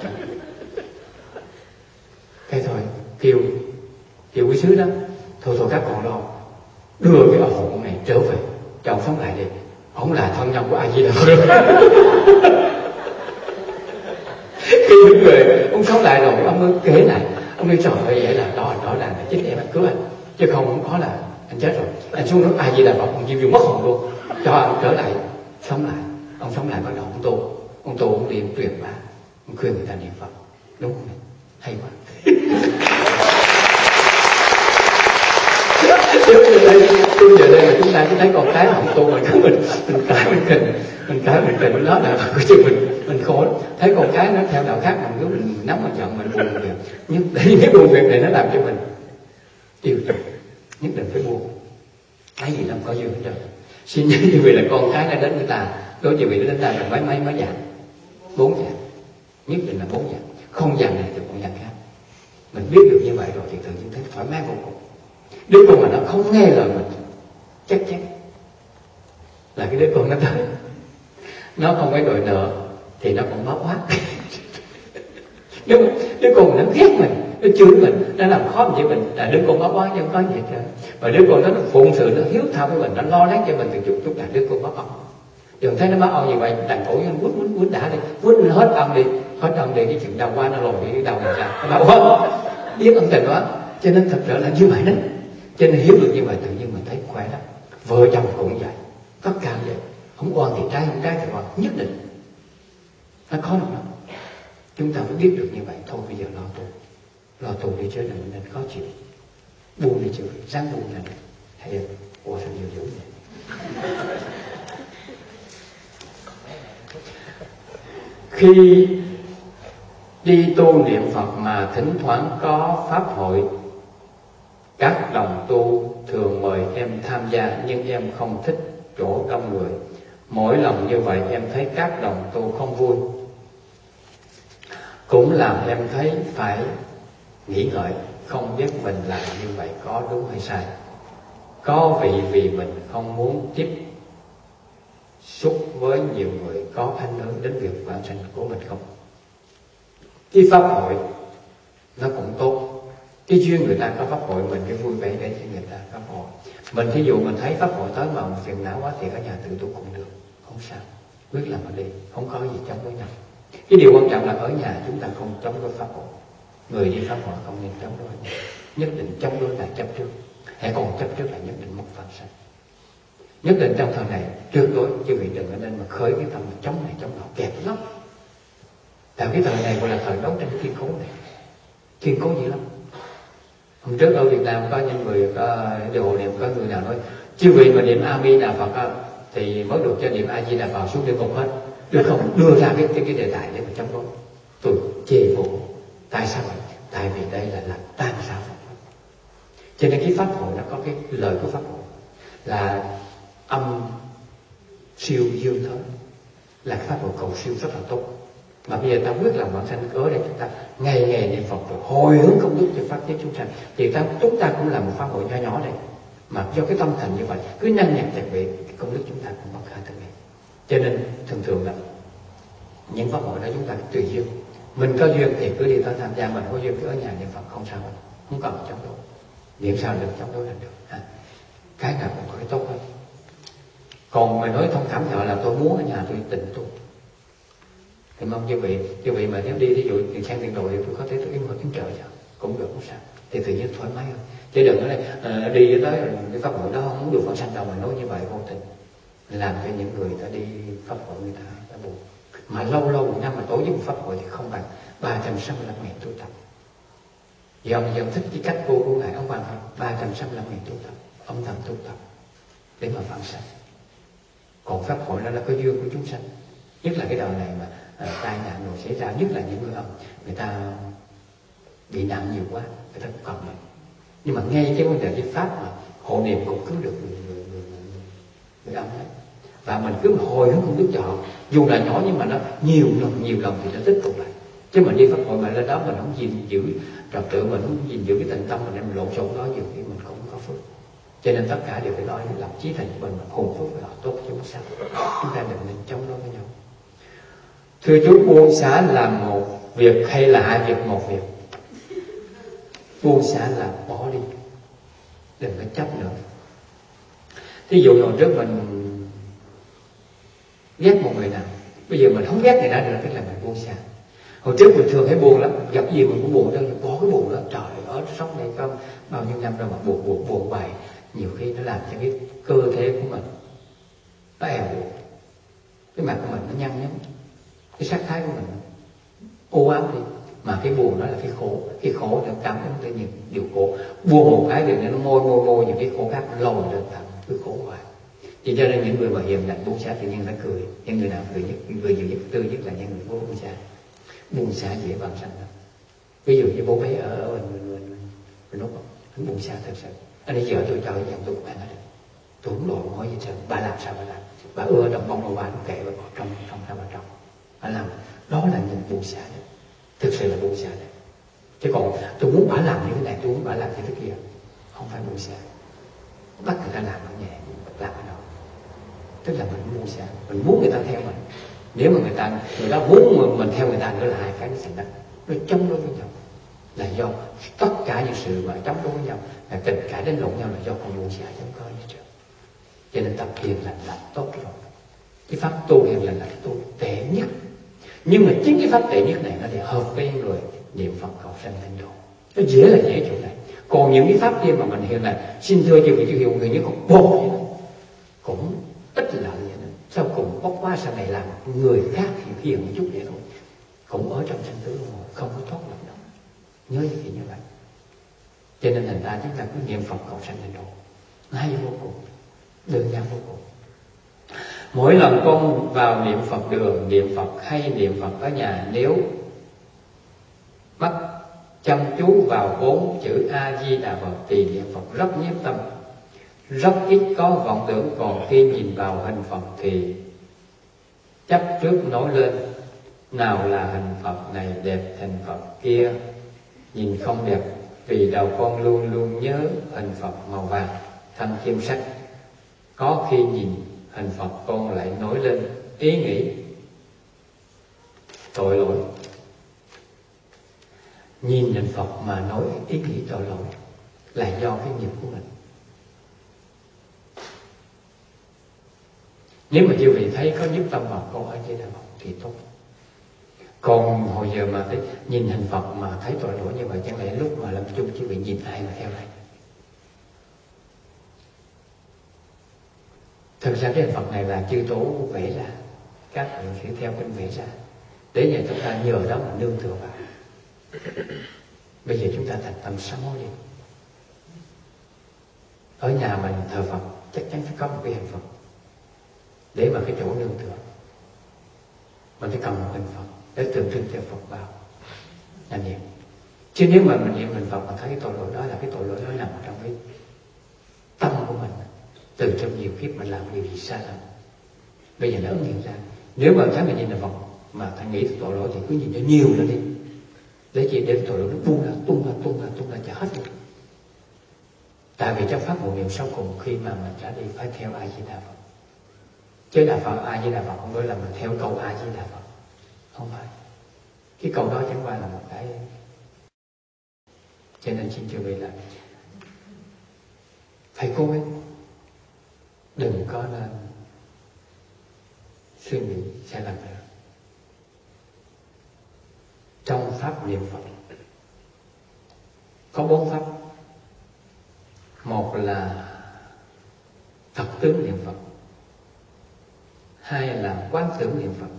Thế thôi kêu kêu quý sứ đó, thôi thôi các con lo đưa cái ông hồn này trở về cho ông sống lại đi, ông là thân nhân của A Di Đà Phật. Khi đứng về ông sống lại rồi ông mới kể lại, ông nói trời ơi vậy là đó đó là chính em anh cứu anh, chứ không không có là anh chết rồi. Anh xuống nói A Di Đà Phật, ông chịu mất hồn luôn, cho anh trở lại sống lại. Ông sống lại bắt đầu ông tu, ông tu ông đi truyền bá, ông khuyên người ta niệm Phật, đúng không? Hay quá. Tôi giờ đây mà chúng ta cứ thấy con cái không tu mình cứ mình mình cái mình kình mình cái mình kình nó là cái chuyện mình mình khổ. Thấy con cái nó theo đạo khác mình cứ mình nắm mà chọn mình buồn việc, nhưng cái buồn việc này nó làm cho mình tiêu cực, nhất định phải buông. Cái gì nó có duyên hết trơn. Xin như vì là con cái nó đến người ta, đối với vị nó đến ta là mấy mấy mấy dạng, bốn dạng, nhất định là bốn dạng, không dạng này thì còn dạng khác. Mình biết được như vậy rồi thì tự nhiên thấy thoải mái vô cùng. Đứa con mà nó không nghe lời mình, chắc chắn là cái đứa con nó tới, nó không phải đòi nợ thì nó còn báo oán. Đúng không? Đứa con nó ghét mình, nó chửi mình, nó làm khó với mình, là đứa con báo oán chứ không có gì hết trơn. Và đứa con đó nó phụng sự, nó hiếu thảo với mình, nó lo lắng cho mình từ chút chút là đứa con báo ơn. Đừng thấy nó báo ơn như vậy, đành cổ nó quýt quýt quýt đã đi, quýt hết ân đi, hết ân đi, cái chuyện đau quá nó lồi cái đầu mình ra, nó báo ơn, biết ân tình đó. Cho nên thật sự là như vậy đó. Cho nên hiểu được như vậy tự nhiên mình thấy khỏe lắm. Vợ chồng cũng vậy, tất cả vậy, không oan thì trái, không trái thì oan, nhất định nó khó lắm. Chúng ta phải biết được như vậy. Thôi bây giờ lo tu, lo tu đi chứ đừng nên khó chịu, buông đi chứ, ráng buông lên. Hay là ủa sao nhiều dữ vậy? Khi đi tu niệm Phật mà thỉnh thoảng có pháp hội, các đồng tu thường mời em tham gia, nhưng em không thích chỗ đông người. Mỗi lần như vậy em thấy các đồng tu không vui, cũng làm em thấy phải nghĩ ngợi, không biết mình làm như vậy có đúng hay sai. Có vị vì mình không muốn tiếp xúc với nhiều người có ảnh hưởng đến việc vãng sanh của mình không? Cái pháp hội nó cũng tốt. Cái duyên người ta có pháp hội, mình cái vui vẻ để cho người ta pháp hội. Mình thí dụ mình thấy pháp hội tới mà mình phiền não quá thì ở nhà tự tu cũng được, không sao, quyết làm mà đi, không có gì chống đối nhau. Cái điều quan trọng là ở nhà chúng ta không chống đối pháp hội. Người đi pháp hội không nên chống đối nhau. Nhất định chống đối là chấp trước. Hãy còn chấp trước là nhất định mất vãng sanh. Nhất định trong thời này tuyệt đối chứ vị đừng có nên mà khởi cái tâm chống này chống nọ, kẹt lắm. Tại cái thời này gọi là thời đấu tranh kiên cố này, kiên cố dữ lắm. Hôm trước ở Việt Nam có những người có điều hộ niệm, có người nào nói chư vị mà niệm A Di Đà Phật á, thì mới được cho niệm A Di Đà Phật xuống địa ngục hết, được không? Đưa ra cái cái, cái đề tài để mà chống đối. Tôi chê phụ. Tại sao vậy? Tại vì đây là làm tan sao Phật. Cho nên cái pháp hội nó có cái lời của pháp hội là âm siêu dương thới, là cái pháp hội cầu siêu rất là tốt. Mà bây giờ ta quyết làm vãng sanh, ở đây chúng ta ngày ngày niệm Phật rồi hồi hướng công đức cho phát triển chúng sanh, thì ta chúng ta cũng là một pháp hội nho nhỏ này. Mà do cái tâm thành như vậy, cứ nhanh nhặt chặt vị, cái công đức chúng ta cũng mất khả thực hiện. Cho nên thường thường là những pháp hội đó chúng ta tùy duyên. Mình có duyên thì cứ đi tới tham gia, mình có duyên cứ ở nhà niệm Phật không sao hết, không cần chống đối. Niệm sao được, chống đối là được. Ha. Cái nào cũng có cái tốt hơn. Còn mày nói thông cảm nhỏ là tôi muốn ở nhà tôi tịnh tu, thì mong như vị, như vị mà nếu đi ví dụ tiền sang tiền đồ thì tôi có thể tôi im hội kiếm trợ cho cũng được, không sao, thì tự nhiên thoải mái hơn. Chứ đừng có này à, đi tới cái pháp hội đó không muốn được vãng sanh đâu mà nói như vậy vô tình làm cho những người ta đi pháp hội người ta đã buồn. Mà lâu lâu một năm mà tổ chức một pháp hội thì không bằng ba trăm sáu mươi lăm ngày tu tập. Vì ông giờ thích cái cách cô của ngài ông bằng ba trăm sáu mươi lăm ngày tu tập, ông thầm tu tập để mà vãng sanh. Còn pháp hội đó là có duyên của chúng sanh, nhất là cái đời này mà à, tai nạn rồi xảy ra, nhất là những người âm người ta bị nặng nhiều quá, người ta cũng cần mình. Nhưng mà ngay cái vấn đề cái pháp mà hộ niệm cũng cứu được người, người, người, người, người âm đấy. Và mình cứ hồi hướng công đức cho họ, dù là nhỏ nhưng mà nó nhiều lần nhiều lần thì nó tích tụ lại. Chứ mình đi pháp hội mà lên đó mình không gìn giữ trật tự, mình không gìn giữ cái tịnh tâm mình, mình lộn xộn đó nhiều khi mình không có phước. Cho nên tất cả đều phải nói làm chí thành của mình, mà hồn phước là tốt chứ không sao. Chúng ta đừng nên chống đối với nhau. Thưa chú, buông xả là một việc hay là hai việc một việc? Buông xả là bỏ đi, đừng có chấp nữa. Thí dụ hồi trước mình ghét một người nào, bây giờ mình không ghét người nào nữa, tức là mình buông xả. Hồi trước mình thường hay buồn lắm, gặp gì mình cũng buồn, đâu bỏ cái buồn đó. Trời ơi, sống này có bao nhiêu năm đâu mà buồn buồn buồn bày, nhiều khi nó làm cho cái cơ thể của mình nó eo buộc. cái mặt của mình nó nhăn nhấn, cái sắc thái của mình u ám đi. Mà cái buồn đó là cái khổ, cái khổ nó cảm ứng tới những điều khổ. Buồn một cái thì nó môi môi môi những cái khổ khác nó lồi lên thành cái khổ hoài. Vì cho nên những người mà hiền lành buông xả tự nhiên nó cười. Những người nào cười nhất, những người nhiều nhất, tươi nhất là những người vô buông xả. Buông xả dễ bằng sanh lắm. Ví dụ như bố bé ở ở mình mình mình nói anh buông xả thật sự. Anh ấy giờ tôi cho cái dòng tôi cũng ăn hết. Tôi không lội nói gì hết. Bà làm sao bà làm? Bà ưa trong bông đầu bà nó kệ bà bỏ trong trong ra bà trong. Bà làm đó là những buông xả đấy. Thực sự là buông xả đấy. Chứ còn tôi muốn bà làm như thế này, tôi muốn bà làm như thế kia, không phải buông xả. Bắt người ta làm ở nhẹ, làm ở đó. Tức là mình buông xả, mình muốn người ta theo mình. Nếu mà người ta người ta muốn mình, mình theo người ta nữa là hai cái nó thành đất, nó chống đối với nhau. Là do tất cả những sự mà chống đối với nhau, là tình cảm đánh lộn nhau là do con buông xả chống coi như trước. Cho nên tập thiền lành là tốt rồi. Cái pháp tu hiền lành là cái tu tệ nhất. Nhưng mà chính cái pháp tệ nhất này nó để hợp với người niệm Phật cầu sanh tịnh độ. Nó dễ là dễ chỗ này. Còn những cái pháp kia mà mình hiện là xin thưa chư vị chư hiệu người như con bột vậy đó, cũng ít lợi vậy đó. Sau cùng bốc qua sau này làm người khác hiện hiền một chút vậy thôi, cũng ở trong sanh tử luân hồi, không có thoát lắm đâu. Nhớ như vậy như vậy. Cho nên thành ra chúng ta cứ niệm Phật cầu sanh tịnh độ, hay vô cùng, đơn giản vô cùng. Mỗi lần con vào niệm Phật đường, niệm Phật hay niệm Phật ở nhà, nếu mắt chăm chú vào bốn chữ A Di Đà Phật thì niệm Phật rất nhiếp tâm, rất ít có vọng tưởng. Còn khi nhìn vào hình Phật thì chấp trước nổi lên, nào là hình Phật này đẹp, hình Phật kia nhìn không đẹp. Vì đầu con luôn luôn nhớ hình Phật màu vàng thanh kim sắc. Có khi nhìn hình Phật con lại nổi lên ý nghĩ tội lỗi. Nhìn hình Phật mà nói ý nghĩ tội lỗi là do cái nghiệp của mình. Nếu mà chư vị thấy có nhất tâm vào con A Di Đà Phật thì tốt. Còn hồi giờ mà thấy nhìn hình Phật mà thấy tội lỗi như vậy, chẳng lẽ lúc mà làm chung chư vị nhìn ai mà theo này? Thực ra cái hình Phật này là chư tổ vẽ ra, các vị sẽ theo kinh vẽ ra, để nhà chúng ta nhờ đó mà nương tựa vào. Bây giờ chúng ta thành tâm sám hối đi. Ở nhà mình thờ Phật chắc chắn phải có một cái hình Phật để mà cái chỗ nương tựa. Mình phải cầm một hình Phật để tượng trưng cho Phật vào là niệm. Chứ nếu mà mình niệm hình Phật mà thấy cái tội lỗi đó là cái tội lỗi nó nằm trong cái tâm của mình, từ trong nhiều kiếp mình làm điều gì sai lầm, bây giờ nó ứng hiện ra. Nếu mà thấy mình nhìn là Phật mà thành nghĩ tội lỗi thì cứ nhìn cho nhiều lên đi, để chỉ để tội lỗi nó buông ra, tung ra, tung ra, tung ra cho hết được. Tại vì trong pháp ngộ niệm sau cùng khi mà mình trả đi phải theo A Di Đà Phật, chứ Đà Phật A Di Đà Phật không phải là mình theo câu A Di Đà Phật, không phải. Cái câu đó chẳng qua là một cái. Cho nên xin chư vị là phải cố gắng, đừng có nên suy nghĩ sai lầm nữa. Trong pháp niệm Phật có bốn pháp. Một là thật tướng niệm Phật, hai là quán tưởng niệm Phật,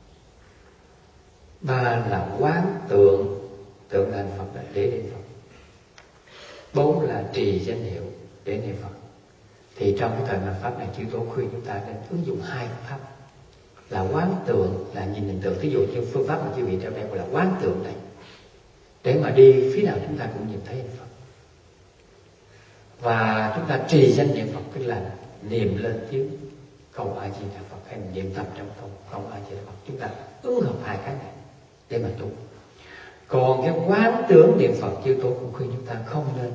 ba là quán tượng, tượng là Phật để niệm Phật, bốn là trì danh hiệu để niệm Phật. Thì trong cái thời mạt pháp này chư tổ khuyên chúng ta nên ứng dụng hai pháp là quán tượng, là nhìn hình tượng. Ví dụ như phương pháp mà chư vị trong đây gọi là quán tượng này, để mà đi phía nào chúng ta cũng nhìn thấy hình Phật. Và chúng ta trì danh niệm Phật, tức là niệm lên tiếng câu A Di Đà Phật hay niệm tập trong câu câu A Di Đà Phật. Chúng ta ứng hợp hai cái này để mà tu. Còn cái quán tưởng niệm Phật chư tổ cũng khuyên chúng ta không nên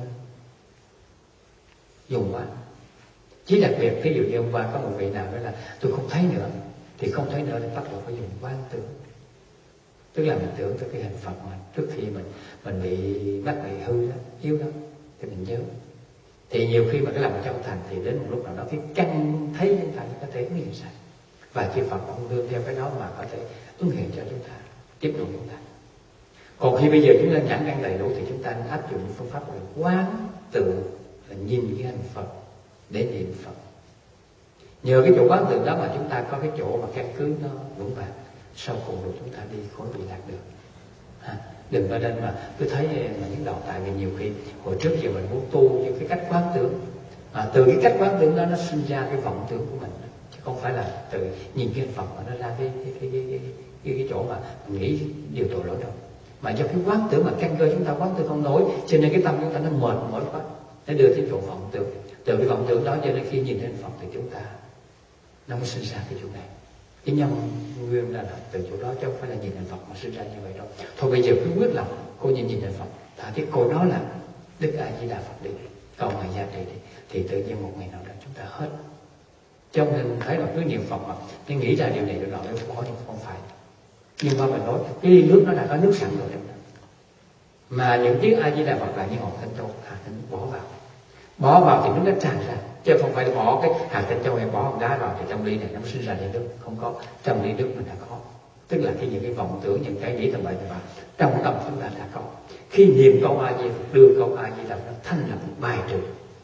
dùng quán. Chỉ đặc biệt ví dụ như hôm qua có một vị nào nói là tôi không thấy nữa, thì không thấy nữa thì bắt đầu phải dùng quán tưởng. Tức là mình tưởng tới cái hình Phật mà trước khi mình mình bị mắt bị hư đó, yếu đó, thì mình nhớ. Thì nhiều khi mà cái lòng trong thành thì đến một lúc nào đó cái căn thấy chúng ta có thể ứng hiện ra, và chư Phật cũng đưa theo cái đó mà có thể ứng hiện cho chúng ta, tiếp tục chúng ta. Còn khi bây giờ chúng ta nhãn căn đầy đủ thì chúng ta áp dụng phương pháp là quán tưởng, là nhìn cái hình Phật để niệm Phật. Nhờ cái chỗ quán tưởng đó mà chúng ta có cái chỗ mà căn cứ nó vững vàng, sau cùng rồi chúng ta đi khối vị lạc được. À, đừng có nên mà cứ thấy mà những đầu, tại vì nhiều khi hồi trước giờ mình muốn tu những cái cách quán tưởng, à, từ cái cách quán tưởng đó nó sinh ra cái vọng tưởng của mình, chứ không phải là từ nhìn cái Phật mà nó ra cái cái cái cái cái, cái, cái chỗ mà mình nghĩ điều tội lỗi đâu, mà do cái quán tưởng mà căn cơ chúng ta quán tưởng không nổi, cho nên cái tâm chúng ta nó mệt mỏi quá, nó đưa tới chỗ vọng tưởng. Từ cái vọng tưởng đó cho nên khi nhìn lên Phật thì chúng ta nó mới sinh ra cái chỗ này. Cái nhân nguyên là từ chỗ đó chứ không phải là nhìn lên Phật mà sinh ra như vậy đâu. Thôi bây giờ cứ quyết lòng cô nhìn nhìn lên Phật, thà thiết cô nói là Đức A Di Đà Phật đi, cầu ngày gia trì đi, thì tự nhiên một ngày nào đó chúng ta hết. Cho nên thấy là cứ niệm Phật mà cái nghĩ ra điều này điều nọ mới bỏ đi, không phải. Nhưng mà mình nói cái ly nước nó đã có nước sẵn rồi trong đó, mà những tiếng A Di Đà Phật là như hột thanh châu, hạt thanh bỏ vào, bỏ vào thì nước nó tràn ra, chứ không phải bỏ cái hạt thanh châu hay bỏ hòn đá vào thì trong ly này nó sinh ra ly nước, không có. Trong ly nước mình đã có, tức là khi những cái vọng tưởng, những cái nghĩ tầm bậy tầm bạ trong tâm chúng ta đã có. Khi niệm câu A Di, đưa câu A Di Đà nó thanh lập một bài trừ,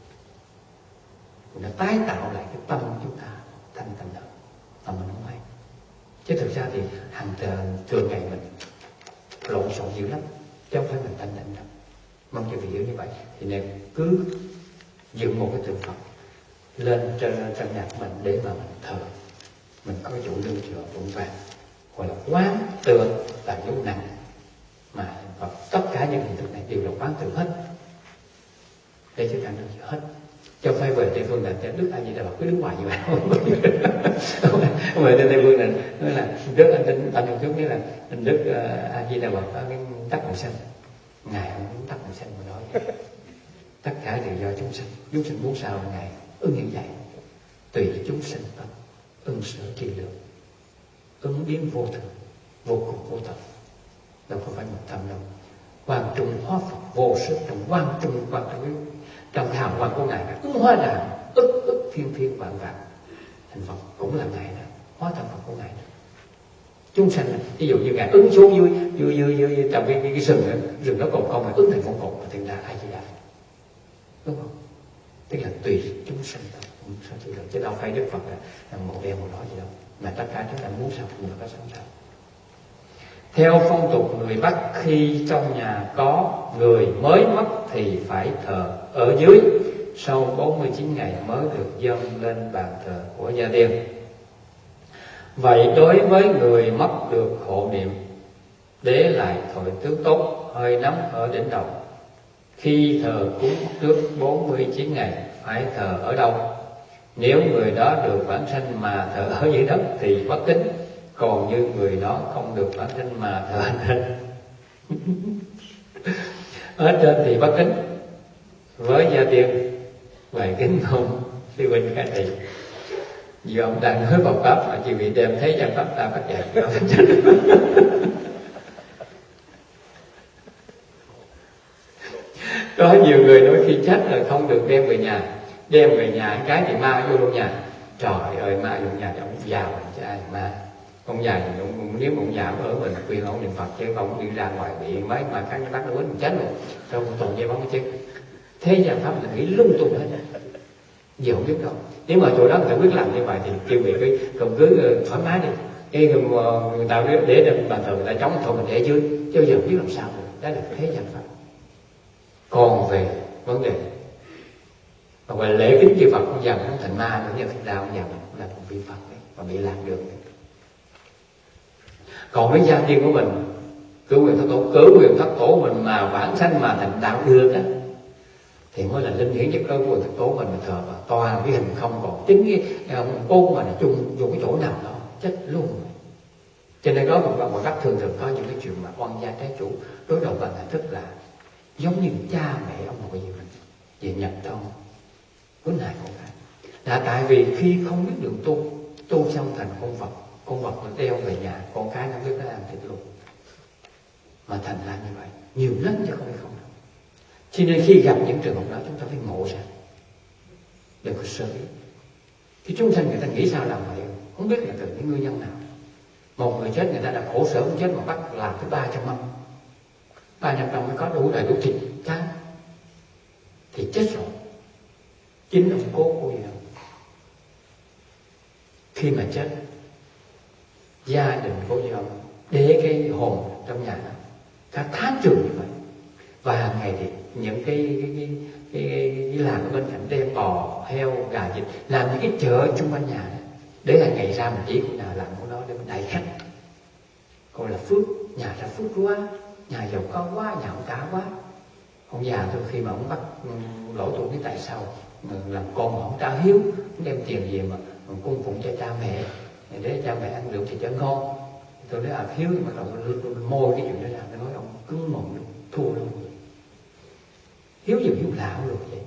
nó tái tạo lại cái tâm chúng ta thanh tịnh hơn, mà mình không hay. Chứ thực ra thì hàng thường ngày mình lộn xộn dữ lắm, chứ không phải mình thanh tịnh đâu. Mong cho vị hiểu như vậy. Thì nên cứ dựng một cái tượng Phật lên trên trong nhà của mình để mà mình thờ, mình có cái chỗ lưng tựa vững vàng, gọi là quán tượng là dấu nặng, mà Phật tất cả những hình thức này đều là quán tượng hết, để cho thành được hết. Cho phải về Tây Phương là Đức A Di Đà Phật cứ đứng ngoài như vậy không về Tây Phương là nói là Đức anh anh một chút nghĩa là Đức A Di Đà Phật có cái tắc màu xanh, ngài không muốn tắc màu xanh mà nói tất cả đều do chúng sinh, chúng sinh muốn sao ngài ứng như vậy, tùy chúng sinh tâm ứng sở tri lượng, ứng biến vô thường, vô cùng vô tận, đâu có phải một tâm đâu. Hoàng trung hóa Phật vô sức, trong hoàng trung hoàng trung trong hào quang của ngài ứng hóa đàn ức ức thiên thiên vạn vạn thành Phật, cũng là ngài đó, hóa thành Phật của ngài đó. Chúng sanh ví dụ như ngài ứng xuống dưới dưới dưới, dưới, dưới trong cái, cái, cái rừng đó, rừng đó còn không mà ứng thành con cọp mà thành ra A Di Đà, đúng không? Tức là tùy chúng sanh tâm, chứ đâu phải Đức Phật là một đen một đỏ gì đâu, mà tất cả chúng ta muốn sao cũng có sống sao. Theo phong tục người Bắc, khi trong nhà có người mới mất thì phải thờ ở dưới, sau bốn mươi chín ngày mới được dâng lên bàn thờ của gia tiên. Vậy đối với người mất được hộ niệm, để lại thọ tướng tốt, hơi nắm ở đỉnh đầu, khi thờ cúng trước bốn mươi chín ngày phải thờ ở đâu? Nếu người đó được vãng sanh mà thờ ở dưới đất thì bất kính, còn như người đó không được vãng sanh mà thờ ở trên ở trên thì bất kính. Với gia tiên bài kính không sư huynh các thầy, vì ông đang nói Phật pháp mà chỉ bị đem thấy trong pháp ta phát dạy có nhiều người nói khi chết là không được đem về nhà, đem về nhà cái thì ma vô luôn nhà. Trời ơi, ma vô nhà thì ông già mình chứ ai ma. Ông già thì ông, nếu mà ông già ở mình khuyên ông niệm Phật chứ không đi ra ngoài bị mấy mà các bắt nó quýnh mình chết luôn, đâu một tuần dây bóng cái chứ. Thế gian pháp là nghĩ lung tung hết á, giờ không biết đâu. Nếu mà chỗ đó người ta quyết làm như vậy thì kêu vị cái cầm cứ thoải mái đi. Cái người, người ta để trên bàn thờ người ta chống thôi mình để dưới, chứ giờ không biết làm sao rồi. Đó là thế gian pháp. Còn về vấn đề và về lễ kính chư Phật cũng dần không thành ma nữa, nhưng thực ra cũng dần là một vị Phật đấy, và bị lạc đường đấy. Còn với gia tiên của mình, cứu quyền thất tổ, cứu quyền thất tổ mình mà vãng sanh mà thành đạo được á, thì mới là linh hiển nhất đối của thất tổ mình, mình thờ và toàn cái hình không còn chính cái ông cô mà là chung dùng cái chỗ nào đó chết luôn. Cho nên đó một một cách thường thường có những cái chuyện mà oan gia trái chủ đối đầu bằng hình thức là giống như cha mẹ ông nội gì mình về nhập thông cuốn hại con cái, là tại vì khi không biết đường tu, tu xong thành con vật, con vật nó đeo về nhà, con cái nó biết nó ăn thịt luôn, mà thành ra như vậy nhiều lắm chứ không phải không đâu. Cho nên khi gặp những trường hợp đó chúng ta phải ngộ ra, đừng có sơ ý. Cái chúng sanh người ta nghĩ sao làm vậy, không biết là từ những nguyên nhân nào. Một người chết người ta đã khổ sở không chết mà bắt làm tới ba trăm năm, ba trăm năm mới có đủ đầy đủ thịt cá thì chết rồi. Chính ông cố của gì đâu. khi mà chết, gia đình của Di ông để cái hồn trong nhà đó cả tháng trường như vậy, và hàng ngày thì những cái cái cái cái, cái, cái làng ở bên cạnh đem bò, heo, gà, vịt làm những cái chợ chung quanh nhà đó, để hàng ngày ra mình chỉ của nào làm của đó để mình đẩy khách, gọi là phước. Nhà ra phước quá, nhà giàu có quá, nhà ông cả quá. Ông già tôi khi mà ông bắt lỗ tuổi cái tại sao làm con mà ông trả hiếu, ông đem tiền về mà cung phụng cho cha mẹ để cha mẹ ăn được thì cho ngon. Tôi nói à hiếu, mà đầu tôi môi cái chuyện đó ra, tôi nói ông cứng mồm thua luôn. Hiếu gì hiếu lạ luôn vậy.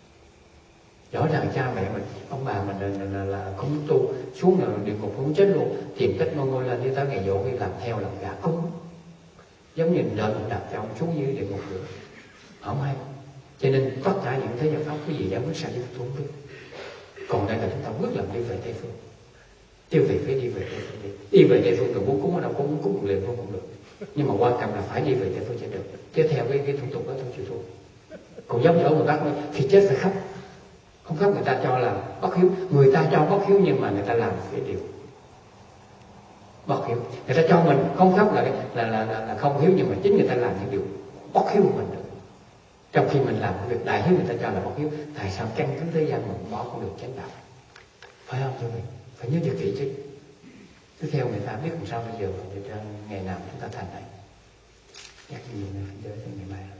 Rõ ràng cha mẹ mình, ông bà mình là, là, là không tu, xuống là địa ngục không chết luôn, tìm cách ngôi ngôi lên đi tới ngày dỗ đi làm theo làm gà cúng, giống như lợn đặt cho ông xuống dưới địa ngục nữa, không hay. Cho nên tất cả những thế giới pháp quý vị giáo quyết sai với tôi không biết. Còn đây là chúng ta quyết làm đi về Tây Phương, tiêu vị phải đi về Tây Phương đi, đi về Tây Phương rồi muốn cúng ở đâu cũng cúng một liền cũng không được, nhưng mà quan trọng là phải đi về Tây Phương cho được, chứ theo cái cái thủ tục đó tôi chịu thua. Còn giống như ở người Bắc nói khi chết phải khóc, không khóc người ta cho là bất hiếu, người ta cho bất hiếu nhưng mà người ta làm cái điều bất hiếu. Người ta cho mình không khóc là là, là là là không hiếu, nhưng mà chính người ta làm những điều bất hiếu của mình được. Trong khi mình làm việc đại hiếu người ta cho là bất hiếu. Tại sao căn cứ thế gian mình bỏ không được chánh đạo? Phải không thưa quý vị? Phải nhớ cho kỹ chứ. Cứ theo người ta biết làm sao bây giờ để cho ngày nào chúng ta thành này. Nhắc gì nữa để cho ngày mai.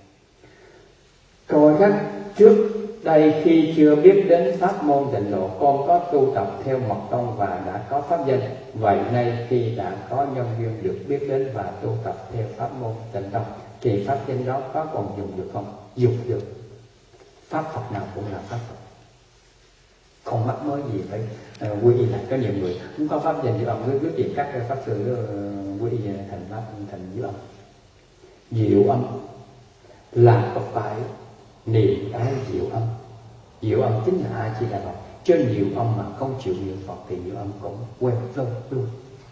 Câu khác trước đây khi chưa biết đến pháp môn tịnh độ, con có tu tập theo mật tông và đã có pháp danh. Vậy nay khi đã có nhân duyên được biết đến và tu tập theo pháp môn tịnh tông, thì pháp danh đó có còn dùng được không? Dùng được. Pháp Phật nào cũng là pháp Phật, không mắc mới gì phải uh, quy y lại. Có nhiều người không có pháp danh Diệu Âm, cứ cứ tìm các pháp sư uh, quy y thành pháp thành Diệu Âm. Diệu Âm là có phải niệm cái Diệu Âm. Diệu Âm chính là A Di Đà Phật. Trên Diệu Âm mà không chịu niệm Phật thì Diệu Âm cũng quen thơ luôn.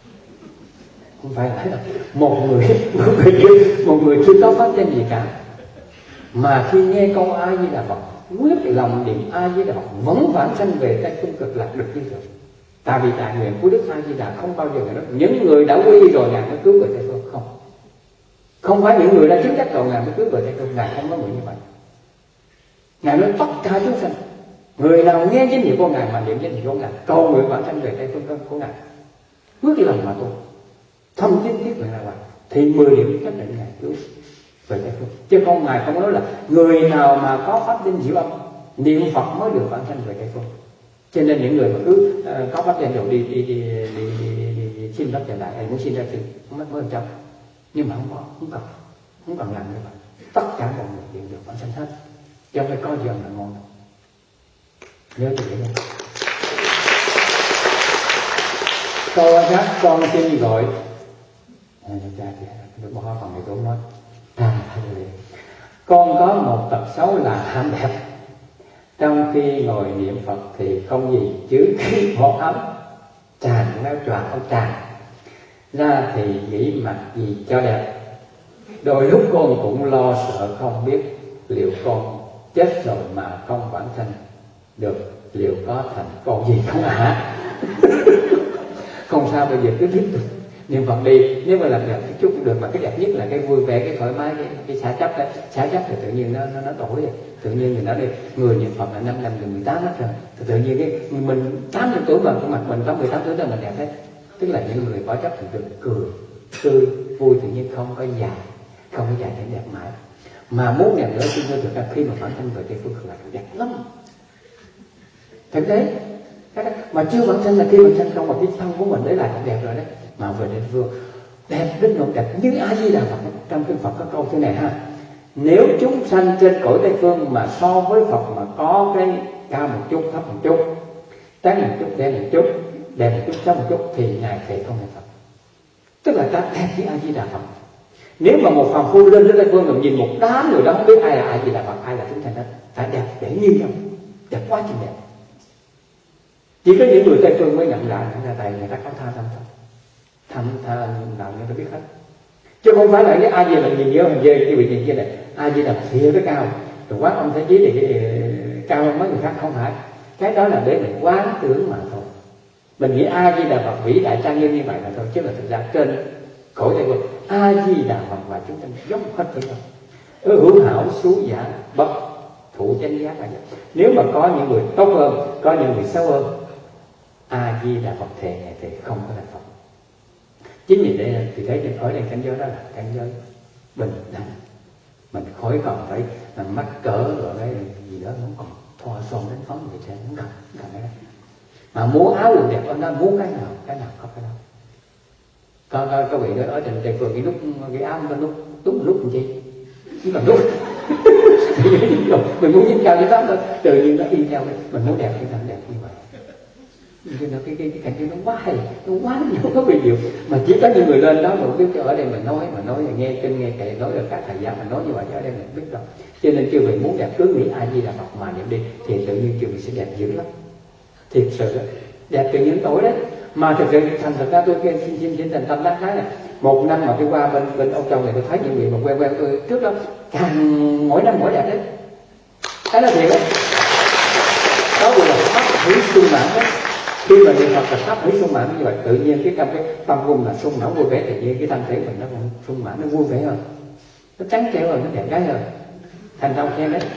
Không phải là một người một người chưa, một người chưa có pháp danh gì cả, mà khi nghe câu A Di Đà Phật quyết lòng niệm A Di Đà Phật vẫn vãng sanh về Tây Phương Cực Lạc được như thường. Tại vì đại nguyện của Đức A Di Đà không bao giờ nói những người đã quy y rồi ngài mới cứu về Tây Phương. Không, không phải những người đã chứng đắc rồi ngài mới cứu về Tây Phương. Ngài không có nguyện như vậy. Ngài nói tất cả chúng sanh, người nào nghe danh hiệu của ngài mà niệm danh hiệu của ngài, cầu nguyện vãng sanh về Tây Phương của ngài, quyết lòng mà tu, thâm tín thiết nguyện là vậy, thì mười điểm nhất định ngài cứu về Tây Phương. Chứ không, ngài không nói là người nào mà có pháp danh Diệu Âm niệm Phật mới được vãng sanh về Tây Phương. Cho nên những người mà cứ uh, có pháp danh rồi đi đi đi đi, đi, đi, đi, đi xin đất trở lại, hay muốn xin ra xin không mất mới một trăm, nhưng mà không có, không cần, không cần làm như vậy. Tất cả mọi người đều được vãng sanh hết, chứ không phải có gì là ngon. Nhớ cho vậy. Câu khác con xin gọi à, cha được bỏ phần này tôi nói à, con có một tật xấu là ham đẹp. Trong khi ngồi niệm Phật thì không gì chứ khí hộ ấm tràn méo choạng áo tràn ra thì nghĩ mặc gì cho đẹp. Đôi lúc con cũng lo sợ không biết liệu con chết rồi mà không vãng sanh được, liệu có thành con gì không ạ? À? Không sao, bây giờ cứ tiếp tục niệm Phật đi. Nếu mà làm đẹp một chút cũng được, mà cái đẹp nhất là cái vui vẻ, cái thoải mái, cái, cái xả chấp đấy. Xả chấp thì tự nhiên nó nó, nó đổi rồi. Tự nhiên người nói đi, người niệm Phật là năm năm gần mười tám hết rồi. Thì tự nhiên cái mình tám mươi tuổi mà cái mặt mình có mười tám tuổi đó mình đẹp hết. Tức là những người bỏ chấp thì được cười, tươi, vui, tự nhiên không có già, không có già để đẹp mãi. Mà muốn đẹp nữa thì tôi thực khi mà phản thân về Tây Phương Cực Lạc đẹp lắm. Thực tế mà chưa vãng sanh là khi vãng sanh không, mà cái thân của mình đấy là cũng đẹp rồi đấy. Mà về Tây Phương đẹp đến nỗi đẹp như A Di Đà Phật. Trong kinh Phật có câu thế này ha: nếu chúng sanh trên cõi Tây Phương mà so với Phật mà có cái cao một chút, thấp một chút, trắng một chút, đen một chút, đẹp một chút, xấu một chút, thì ngài thề không là Phật. Tức là ta đẹp như A Di Đà Phật. Nếu mà một phàm phu lên đến Tây Phương rồi nhìn một đám người đó không biết ai là A Di Đà Phật, ai là chúng sanh hết, phải đẹp để như nhau, đẹp quá chừng đẹp. Chỉ có những người Tây Phương mới nhận lại, người ta tại người ta có tha tâm thôi, tham tha nào người ta biết hết. Chứ không phải là cái A Di Đà nhìn nhớ hình dê cái vị nhìn kia này A Di Đà thiệt cái cao, rồi quán ông Thế Chí thì cái cao hơn mấy người khác, không phải. Cái đó là để mình quán tưởng mà thôi. Mình nghĩ A Di Đà Phật vĩ đại trang nghiêm như vậy là thôi, chứ là thực ra trên cõi Tây Phương A Di Đà Phật và chúng ta dốc hết với nhau. Hữu hảo xú giả bất thủ chánh giác là vậy. Nếu mà có những người tốt hơn, có những người xấu hơn, A Di Đà Phật thề ngày thì không có là Phật. Chính vì đây thì thấy ở đây cảnh giới đó là cảnh giới bình đẳng. Mình khỏi còn phải mắc cỡ rồi cái gì đó, nó còn thoa son đến phấn gì thế, nó không cần cái đó. Mà mua áo quần đẹp hơn đó, mua cái nào cái nào không cái đó. Có có có vị ở trên Tây Phương cái nút cái áo cái nút đúng nút làm chi, chỉ cần nút. Mình muốn nhìn cao như đó thôi, tự nhiên nó y nhau, mình muốn đẹp thì làm đẹp như vậy. Cái cái cái cái cảnh nó quá hay, nó quá nhiều có bị nhiều, mà chỉ có những người lên đó mà biết cho ở đây mình nói mà nói là nghe kinh nghe kệ nói được các thầy giáo mà nói như vậy ở đây mình biết đâu. Cho nên chư vị muốn đẹp cứ nghĩ A Di Đà Phật mà niệm đi thì tự nhiên chư vị sẽ đẹp dữ lắm. Thiệt sự đó, đẹp từ những tuổi đấy. Mà thực sự thành thật ra tôi xin xin xin thành tâm đắc thái này, một năm mà tôi qua bên bên Âu Châu này tôi thấy những vị mà quen quen tôi trước đó càng mỗi năm mỗi đẹp đấy. Cái là thiệt đấy. Đó gọi là pháp hủy sung mãn đấy. Khi mà niệm Phật là pháp hủy sung mãn như vậy, tự nhiên cái trong cái tâm cung là sung mãn vui vẻ, tự nhiên cái thân thể mình nó cũng sung mãn, nó vui vẻ hơn, nó trắng trẻo hơn, nó đẹp gái hơn. Thành công khen đấy.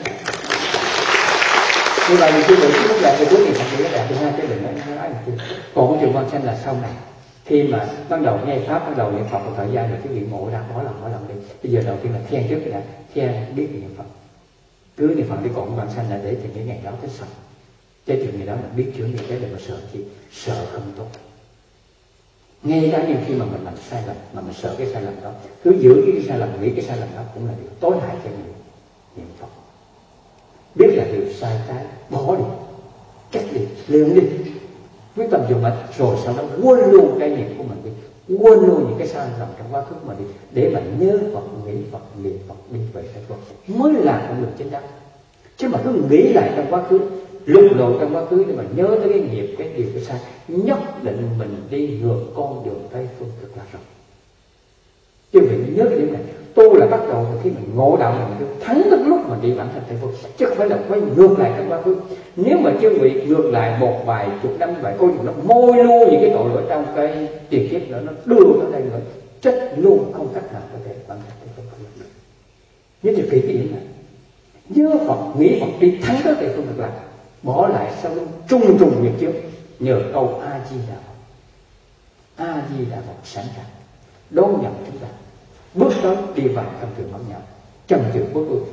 Như vậy thì quý vị lúc đẹp thì cuối niệm Phật thì nó đẹp, thứ hai cái định nó nói là kia. Còn cái trường quan sanh là sau này, khi mà bắt đầu nghe pháp, bắt đầu niệm Phật một thời gian rồi cái vị ngộ ra mỗi lần mỗi lần đi. Bây giờ đầu tiên là khen trước cái đã, khen biết niệm Phật. Cứ niệm Phật đi còn quan sanh là để thì cái ngày đó tới sau. Cái chuyện gì đó mình biết chữa những cái để mà sợ chi, sợ không tốt. Ngay cả những khi mà mình làm sai lầm mà mình sợ cái sai lầm đó, cứ giữ cái sai lầm, nghĩ cái sai lầm đó cũng là điều tối hại cho người niệm Phật. Biết là điều sai trái, bỏ đi, cách đi, liền đi, quyết tâm dùng mạnh, rồi sau đó quên luôn cái niệm của mình đi, quên luôn những cái sai lầm trong quá khứ của mình đi, để mà nhớ Phật, nghĩ Phật, niệm Phật, đi về Tây Phương mới là con đường chính đắn. Chứ mà cứ nghĩ lại trong quá khứ, lục lội trong quá khứ để mà nhớ tới cái nghiệp, cái điều cái sai, nhất định mình đi ngược con đường Tây Phương cực lạc rồi. Chứ vì nhớ cái điểm này, tu là bắt đầu từ khi mình ngộ đạo này, mình thắng đến lúc mà đi bản thân Tây Phương, chứ không phải là quay ngược lại trong quá khứ. Nếu mà chưa bị ngược lại một vài chục năm vậy, coi như nó môi luôn những cái tội lỗi trong cái tiền kiếp nữa, nó đưa nó đây nữa, chết luôn, không cách nào có thể bản thân Tây Phương được. Nhất là kỹ cái điểm này, nhớ Phật, nghĩ Phật, đi thắng tới Tây Phương cực lạc, bỏ lại sau lưng trung trùng nghiệp trước, nhờ câu A Di Đà Phật. A Di Đà Phật sẵn sàng đón nhận chúng ta, bước tới đi vào trong trường mẫu nhau, trong trường bước bước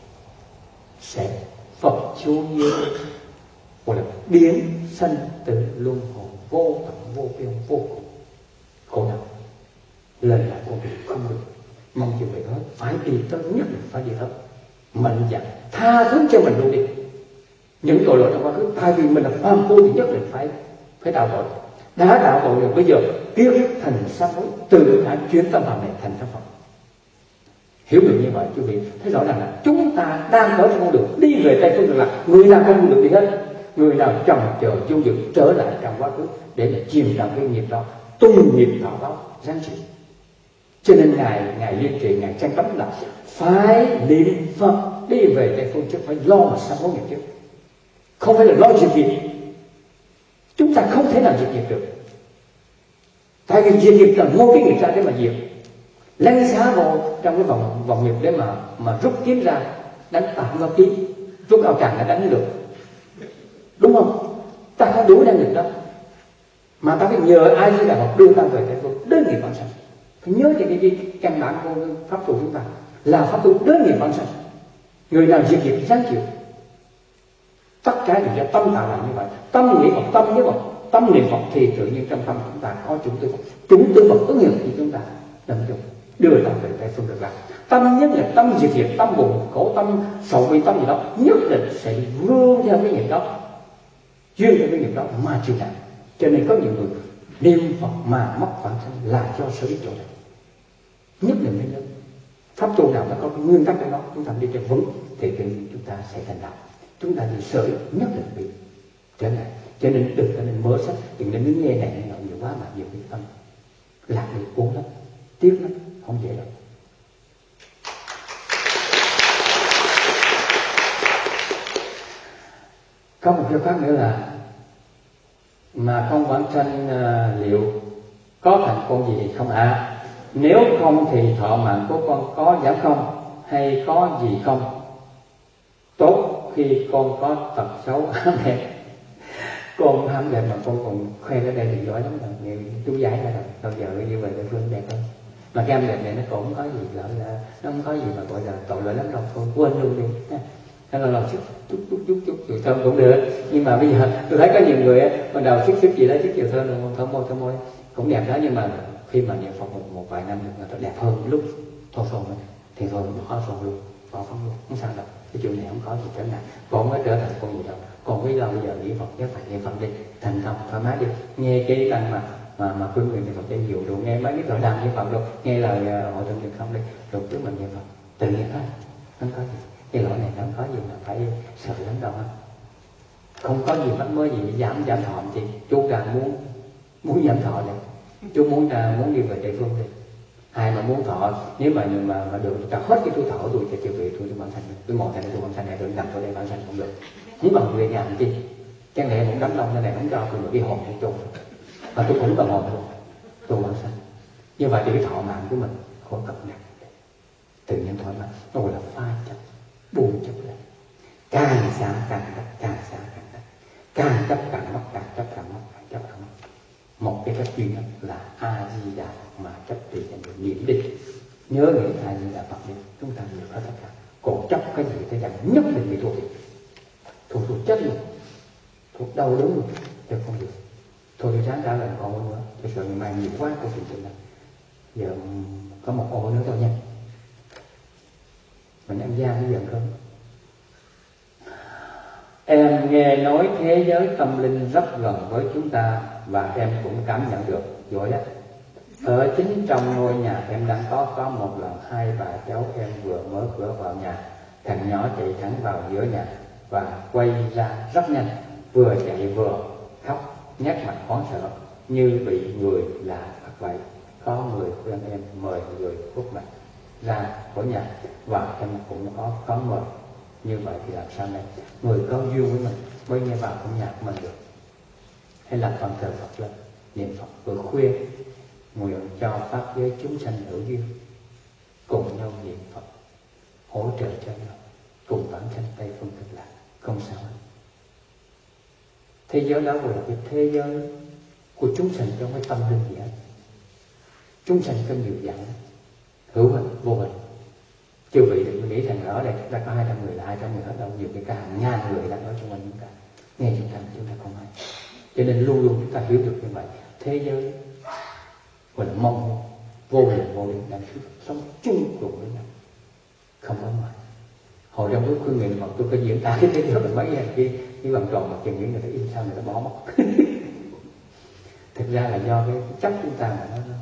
sẽ Phật chú như gọi là biến sanh tử luân hồi vô tận vô biên vô cùng khổ đau. Lên lại con đường không được, mong chư vị nói phải đi tới, nhất định phải đi tới, mạnh dạn tha thứ cho mình luôn đi những tội lỗi trong quá khứ. Tại vì mình là phàm phu thì nhất định phải phải tạo tội, đã tạo tội rồi bây giờ kiếp thành sám hối, từ đã chuyển tâm hồn này thành tâm Phật. Hiểu được như vậy quý vị thấy rõ ràng là chúng ta đang ở trong con đường đi về Tây Phương cực lạc. Người nào không được đi hết, người nào trồng chờ chu dự trở lại trong quá khứ để mà chìm trong cái nghiệp đó, tung nghiệp đó đó giáng trị. Cho nên ngài ngài liên trì, ngài tranh cấm là phải niệm Phật đi về Tây Phương, chứ phải lo mà sám hối nghiệp trước, không phải là lo diệt nghiệp. Chúng ta không thể nào diệt nghiệp được, tại vì diệt nghiệp là mua cái nghiệp ra để mà diệt, lăn xá vào trong cái vòng vòng nghiệp để mà mà rút kiếm ra, đánh tạm vào kiếm, rút ao tràng là đánh được, đúng không? Ta không đủ năng lực đó, mà ta phải nhờ ai Di Đà Phật đưa ta về Tây Phương, đến nghiệp bản sanh. Phải nhớ cho cái gì căn bản của pháp tu chúng ta là pháp tu đến nghiệp bản sanh. Người nào diệt nghiệp sáng chịu, tất cả đều do tâm tạo làm như vậy. Tâm nghĩ Phật, tâm nhớ Phật, tâm niệm Phật thì tự nhiên trong tâm chúng ta có chủng tư Phật. Chủng tư Phật ứng hiện thì chúng ta nằm dùng đưa ta về Tây Phương cực lạc. Tâm nhất là tâm diệt nghiệp, tâm buồn khổ, tâm sầu bi, tâm gì đó nhất định sẽ vươn theo cái nghiệp đó, duyên theo cái nghiệp đó mà chịu nặng. Cho nên có nhiều người niệm Phật mà mất bản thân là do sở biết chỗ này. Nhất định phải nhớ pháp tu nào nó có cái nguyên tắc của nó, chúng ta đi cho vững thì tự nhiên chúng ta sẽ thành đạo. Chúng ta đi sợi nhất định bị trở ngại. Cho nên đừng có nên mở sách, đừng nên nghe này nghe nọ nhiều quá mà nhiều cái tâm lạc đi cuốn lắm, tiếc lắm, không dễ đâu. Có một cái pháp nữa là mà không vãng sanh liệu có thành con gì không ạ? À? Nếu không thì thọ mạng của con có giảm không hay có gì không? Tốt khi con có tật xấu ám đẹp. Con ám đẹp mà con còn khoe cái đây thì giỏi lắm rồi, nhiều chú giải ra rồi, bao giờ như vậy địa phương đẹp hơn. Mà cái ám đẹp này nó cũng không có gì lỡ là nó không có gì mà gọi là tội lỗi lắm đâu, thôi quên luôn đi. Hay là làm chút chút chút chút chút chiều thơm cũng được, nhưng mà bây giờ tôi thấy có nhiều người á ban đầu sức sức gì đó sức chiều thơm rồi thơm môi thơm môi cũng đẹp đó, nhưng mà khi mà niệm Phật một, một vài năm người ta đẹp hơn lúc thô sồn ấy, thì thôi bỏ sồn luôn, bỏ không luôn, không sao đâu, cái chuyện này không có gì trở ngại, còn không có trở thành con gì đâu. Còn bây giờ bây giờ niệm Phật nhớ phải niệm Phật đi, thành tâm thoải mái đi, nghe cái tăng mà mà mà khuyên người niệm Phật cho nhiều, rồi nghe mấy cái tọa đàm niệm Phật, rồi nghe lời hội thượng niệm không đi, rồi cứ mình niệm Phật tự nhiên thôi, không có gì. Cái lỗi này không có gì mà phải sợ lắm đâu ha. Không có gì mắc mới gì giảm giảm thọ chị. Chú càng muốn muốn giảm thọ này, chú muốn là muốn đi về địa phương đi. Ai mà muốn thọ, nếu mà mà mà được trả hết cái tuổi thọ tôi cho chịu vị tôi tôi bản thành, tôi ngồi thành tôi bản thành này tôi nằm ở đây bản thành cũng được. Muốn bằng về nhà làm chi? Chẳng lẽ cũng đám đông cái này không cho tôi được đi hồn đi chung, mà tôi cũng còn hồn luôn. Tôi bản thành. Như vậy thì cái thọ mạng của mình khỏi cập nhật, tự nhiên thoải mái. Nó gọi là phai chấp, buông chấp lên. Càng xa càng đắc, càng xa càng đắc, càng chấp càng mất, càng chấp càng mất, càng chấp càng mất. Một cái cách duy nhất là A Di Đà mà chấp trì và niệm đi, nhớ nghĩ A Di Đà Phật đi, chúng ta được hết tất cả. Còn chấp cái gì thế rằng nhất định bị thua thiệt, thua thua chết luôn, thua đau đớn luôn, chứ không được. Thôi tôi sáng trả lời còn nữa, tôi sợ ngày mai nhiều quá câu chuyện chuyện này. Giờ có một ô nữa thôi nha. Mình ăn gian bây giờ không? Em nghe nói thế giới tâm linh rất gần với chúng ta và em cũng cảm nhận được, giỏi đó. Ở chính trong ngôi nhà em đang có có một lần hai bà cháu em vừa mở cửa vào nhà, thằng nhỏ chạy thẳng vào giữa nhà và quay ra rất nhanh, vừa chạy vừa khóc, nét mặt hoảng sợ như bị người lạ bắt vậy. Có người khuyên em mời người khuất mặt ra khỏi nhà và em cũng có có mời. Như vậy thì làm sao này? Người có duyên với mình mới nghe vào trong nhà của mình được. Hay là toàn thờ Phật lên, niệm Phật vừa khuyên nguyện cho pháp giới chúng sanh hữu duyên, cùng nhau niệm Phật, hỗ trợ cho nhau, cùng vãng sanh Tây phương cực lạc, không sao hết. Thế giới đó gọi là cái thế giới của chúng sanh trong cái tâm linh gì hết. Chúng sanh có nhiều dạng, hữu hình, vô hình. Chư vị đừng nghĩ rằng ở đây chúng ta có hai trăm người là hai trăm người hết đâu, nhiều cái cả hàng ngàn người đang ở trong quanh chúng ta, nghe chúng ta chúng ta không hay. Cho nên luôn luôn chúng ta hiểu được như vậy, thế giới gọi là mong vô hình vô hình đang sống chung cùng với nhau, không ở ngoài. Hồi trong lúc khuyên nguyện Phật tôi có diễn tả cái thế giới là mấy cái cái vòng tròn mà chừng những người ta in sao người ta bỏ mất. Thực ra là do cái chấp chúng ta mà nó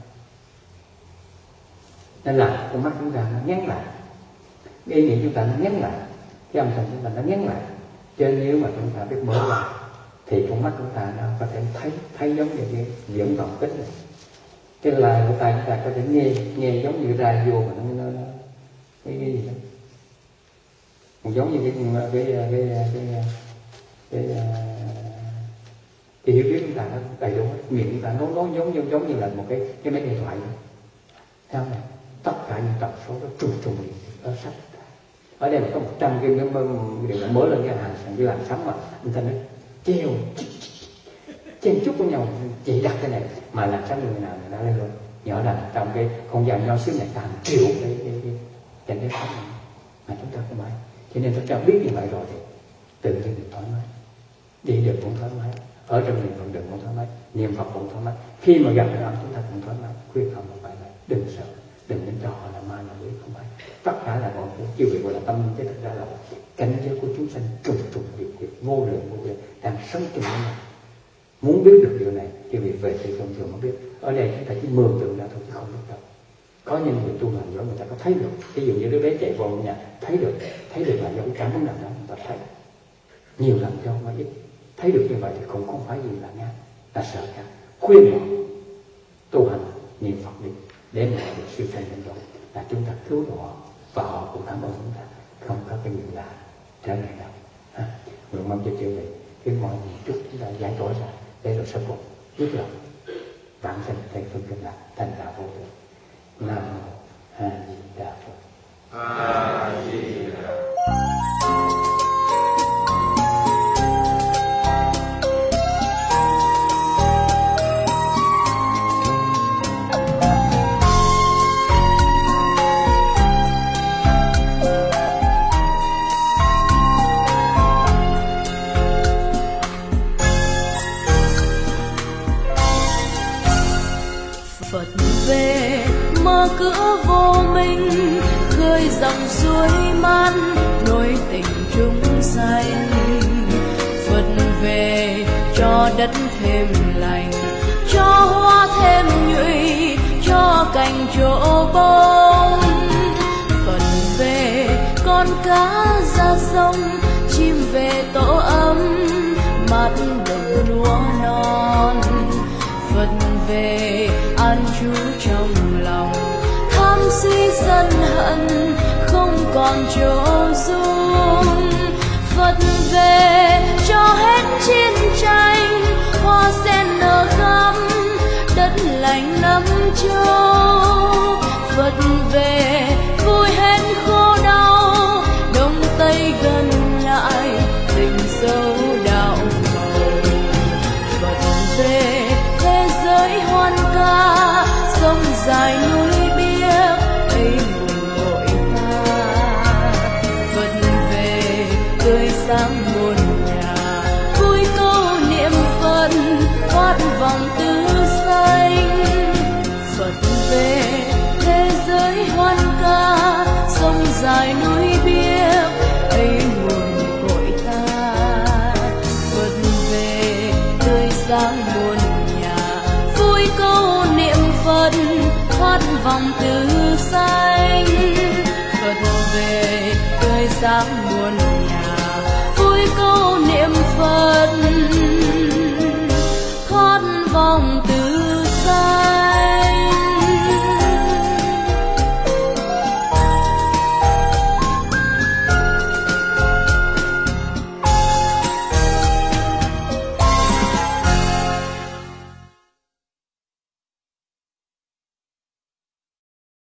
nên là con mắt chúng ta nó nhắn lại, cái ý nghĩ chúng ta nó nhắn lại, cái âm thanh chúng ta nó nhắn lại. Cho nên nếu mà chúng ta biết mở ra thì con mắt chúng ta nó có thể thấy thấy giống như cái viễn vọng kính này, cái lời của tai chúng ta có thể nghe nghe giống như radio mà nó, nó, nó cái, cái gì đó, cũng giống như cái cái cái cái cái, cái, cái hiểu biết chúng ta nó đầy đủ, miệng chúng ta nói nói giống như giống như là một cái cái máy điện thoại vậy. Thấy không? Tất cả những tập số đó trùng trùng liền ở sách. Ở đây mà có một trăm cái điều là mới lên cái hàng cái làn sóng mà internet treo chen chúc với nhau, chỉ đặt cái này mà làm sao người nào người ta lên rồi nhỏ là trong cái không gian nho xíu này càng triệu cái cái cái trên cái sóng này mà chúng ta không phải. Cho nên chúng ta biết như vậy rồi thì tự nhiên được thoải mái, đi được cũng thoải mái, ở trong niệm Phật đường cũng thoải mái, niệm Phật cũng thoải mái. Khi mà gặp người đó chúng ta cũng thoải mái, khuyên không phải là đừng sợ, đừng đến cho họ là ma là quỷ, không phải. Tất cả là bọn chư vị gọi là tâm linh, chứ thực ra là cảnh giới của chúng sanh trùng trùng điệp điệp, vô lượng vô lượng đang sống chung với nhau. Muốn biết được điều này chư vị về thì không thường mới biết. Ở đây chúng ta chỉ mường tượng ra thôi chứ không biết đâu. Có những người tu hành rồi người ta có thấy được, ví dụ như đứa bé chạy vào nhà thấy được, thấy được là do cái cảm ứng nào đó người ta thấy nhiều lần cho mà ít. Thấy được như vậy thì cũng không phải gì là ngán, là sợ cả. Khuyên họ tu hành niệm Phật đi để mà được siêu sanh lên độ, là chúng ta cứu độ họ và họ cũng cảm ơn chúng ta, không có cái gì là trở ngại đâu. Nguyện mong cho chư vị cái mọi gì chúc chúng ta giải tỏa ra để rồi sau cùng biết lòng vãng sanh thành phương cực lạc, thành đạo vô thượng. Nam mô A Di Đà Phật. A Di Đà. Phật về mở cửa vô minh, khơi dòng suối man nối tình chúng sanh. Phật về cho đất thêm lành, cho hoa thêm nhụy, cho cành chỗ bông. Phật về con cá ra sông, chim về tổ ấm mát đồng lúa non. Phật về an trú trong lòng, tham si sân hận không còn chỗ dung. Phật về cho hết chiến tranh, hoa sen nở khắp đất lành năm châu. Phật về vui hết khổ đau, đông tây gần lại tình sâu đạo màu. Phật về thế giới hoan ca, sông dài núi biếc ấy nguồn cội ta. Phật về tươi sáng muôn nhà, vui câu niệm Phật thoát vòng tứ sanh. Phật về thế giới hoan ca, sông dài núi biếc ấy nguồn cội ta. Phật về tươi sáng muôn câu niệm Phật thoát vòng tứ sanh. Phật về tươi sáng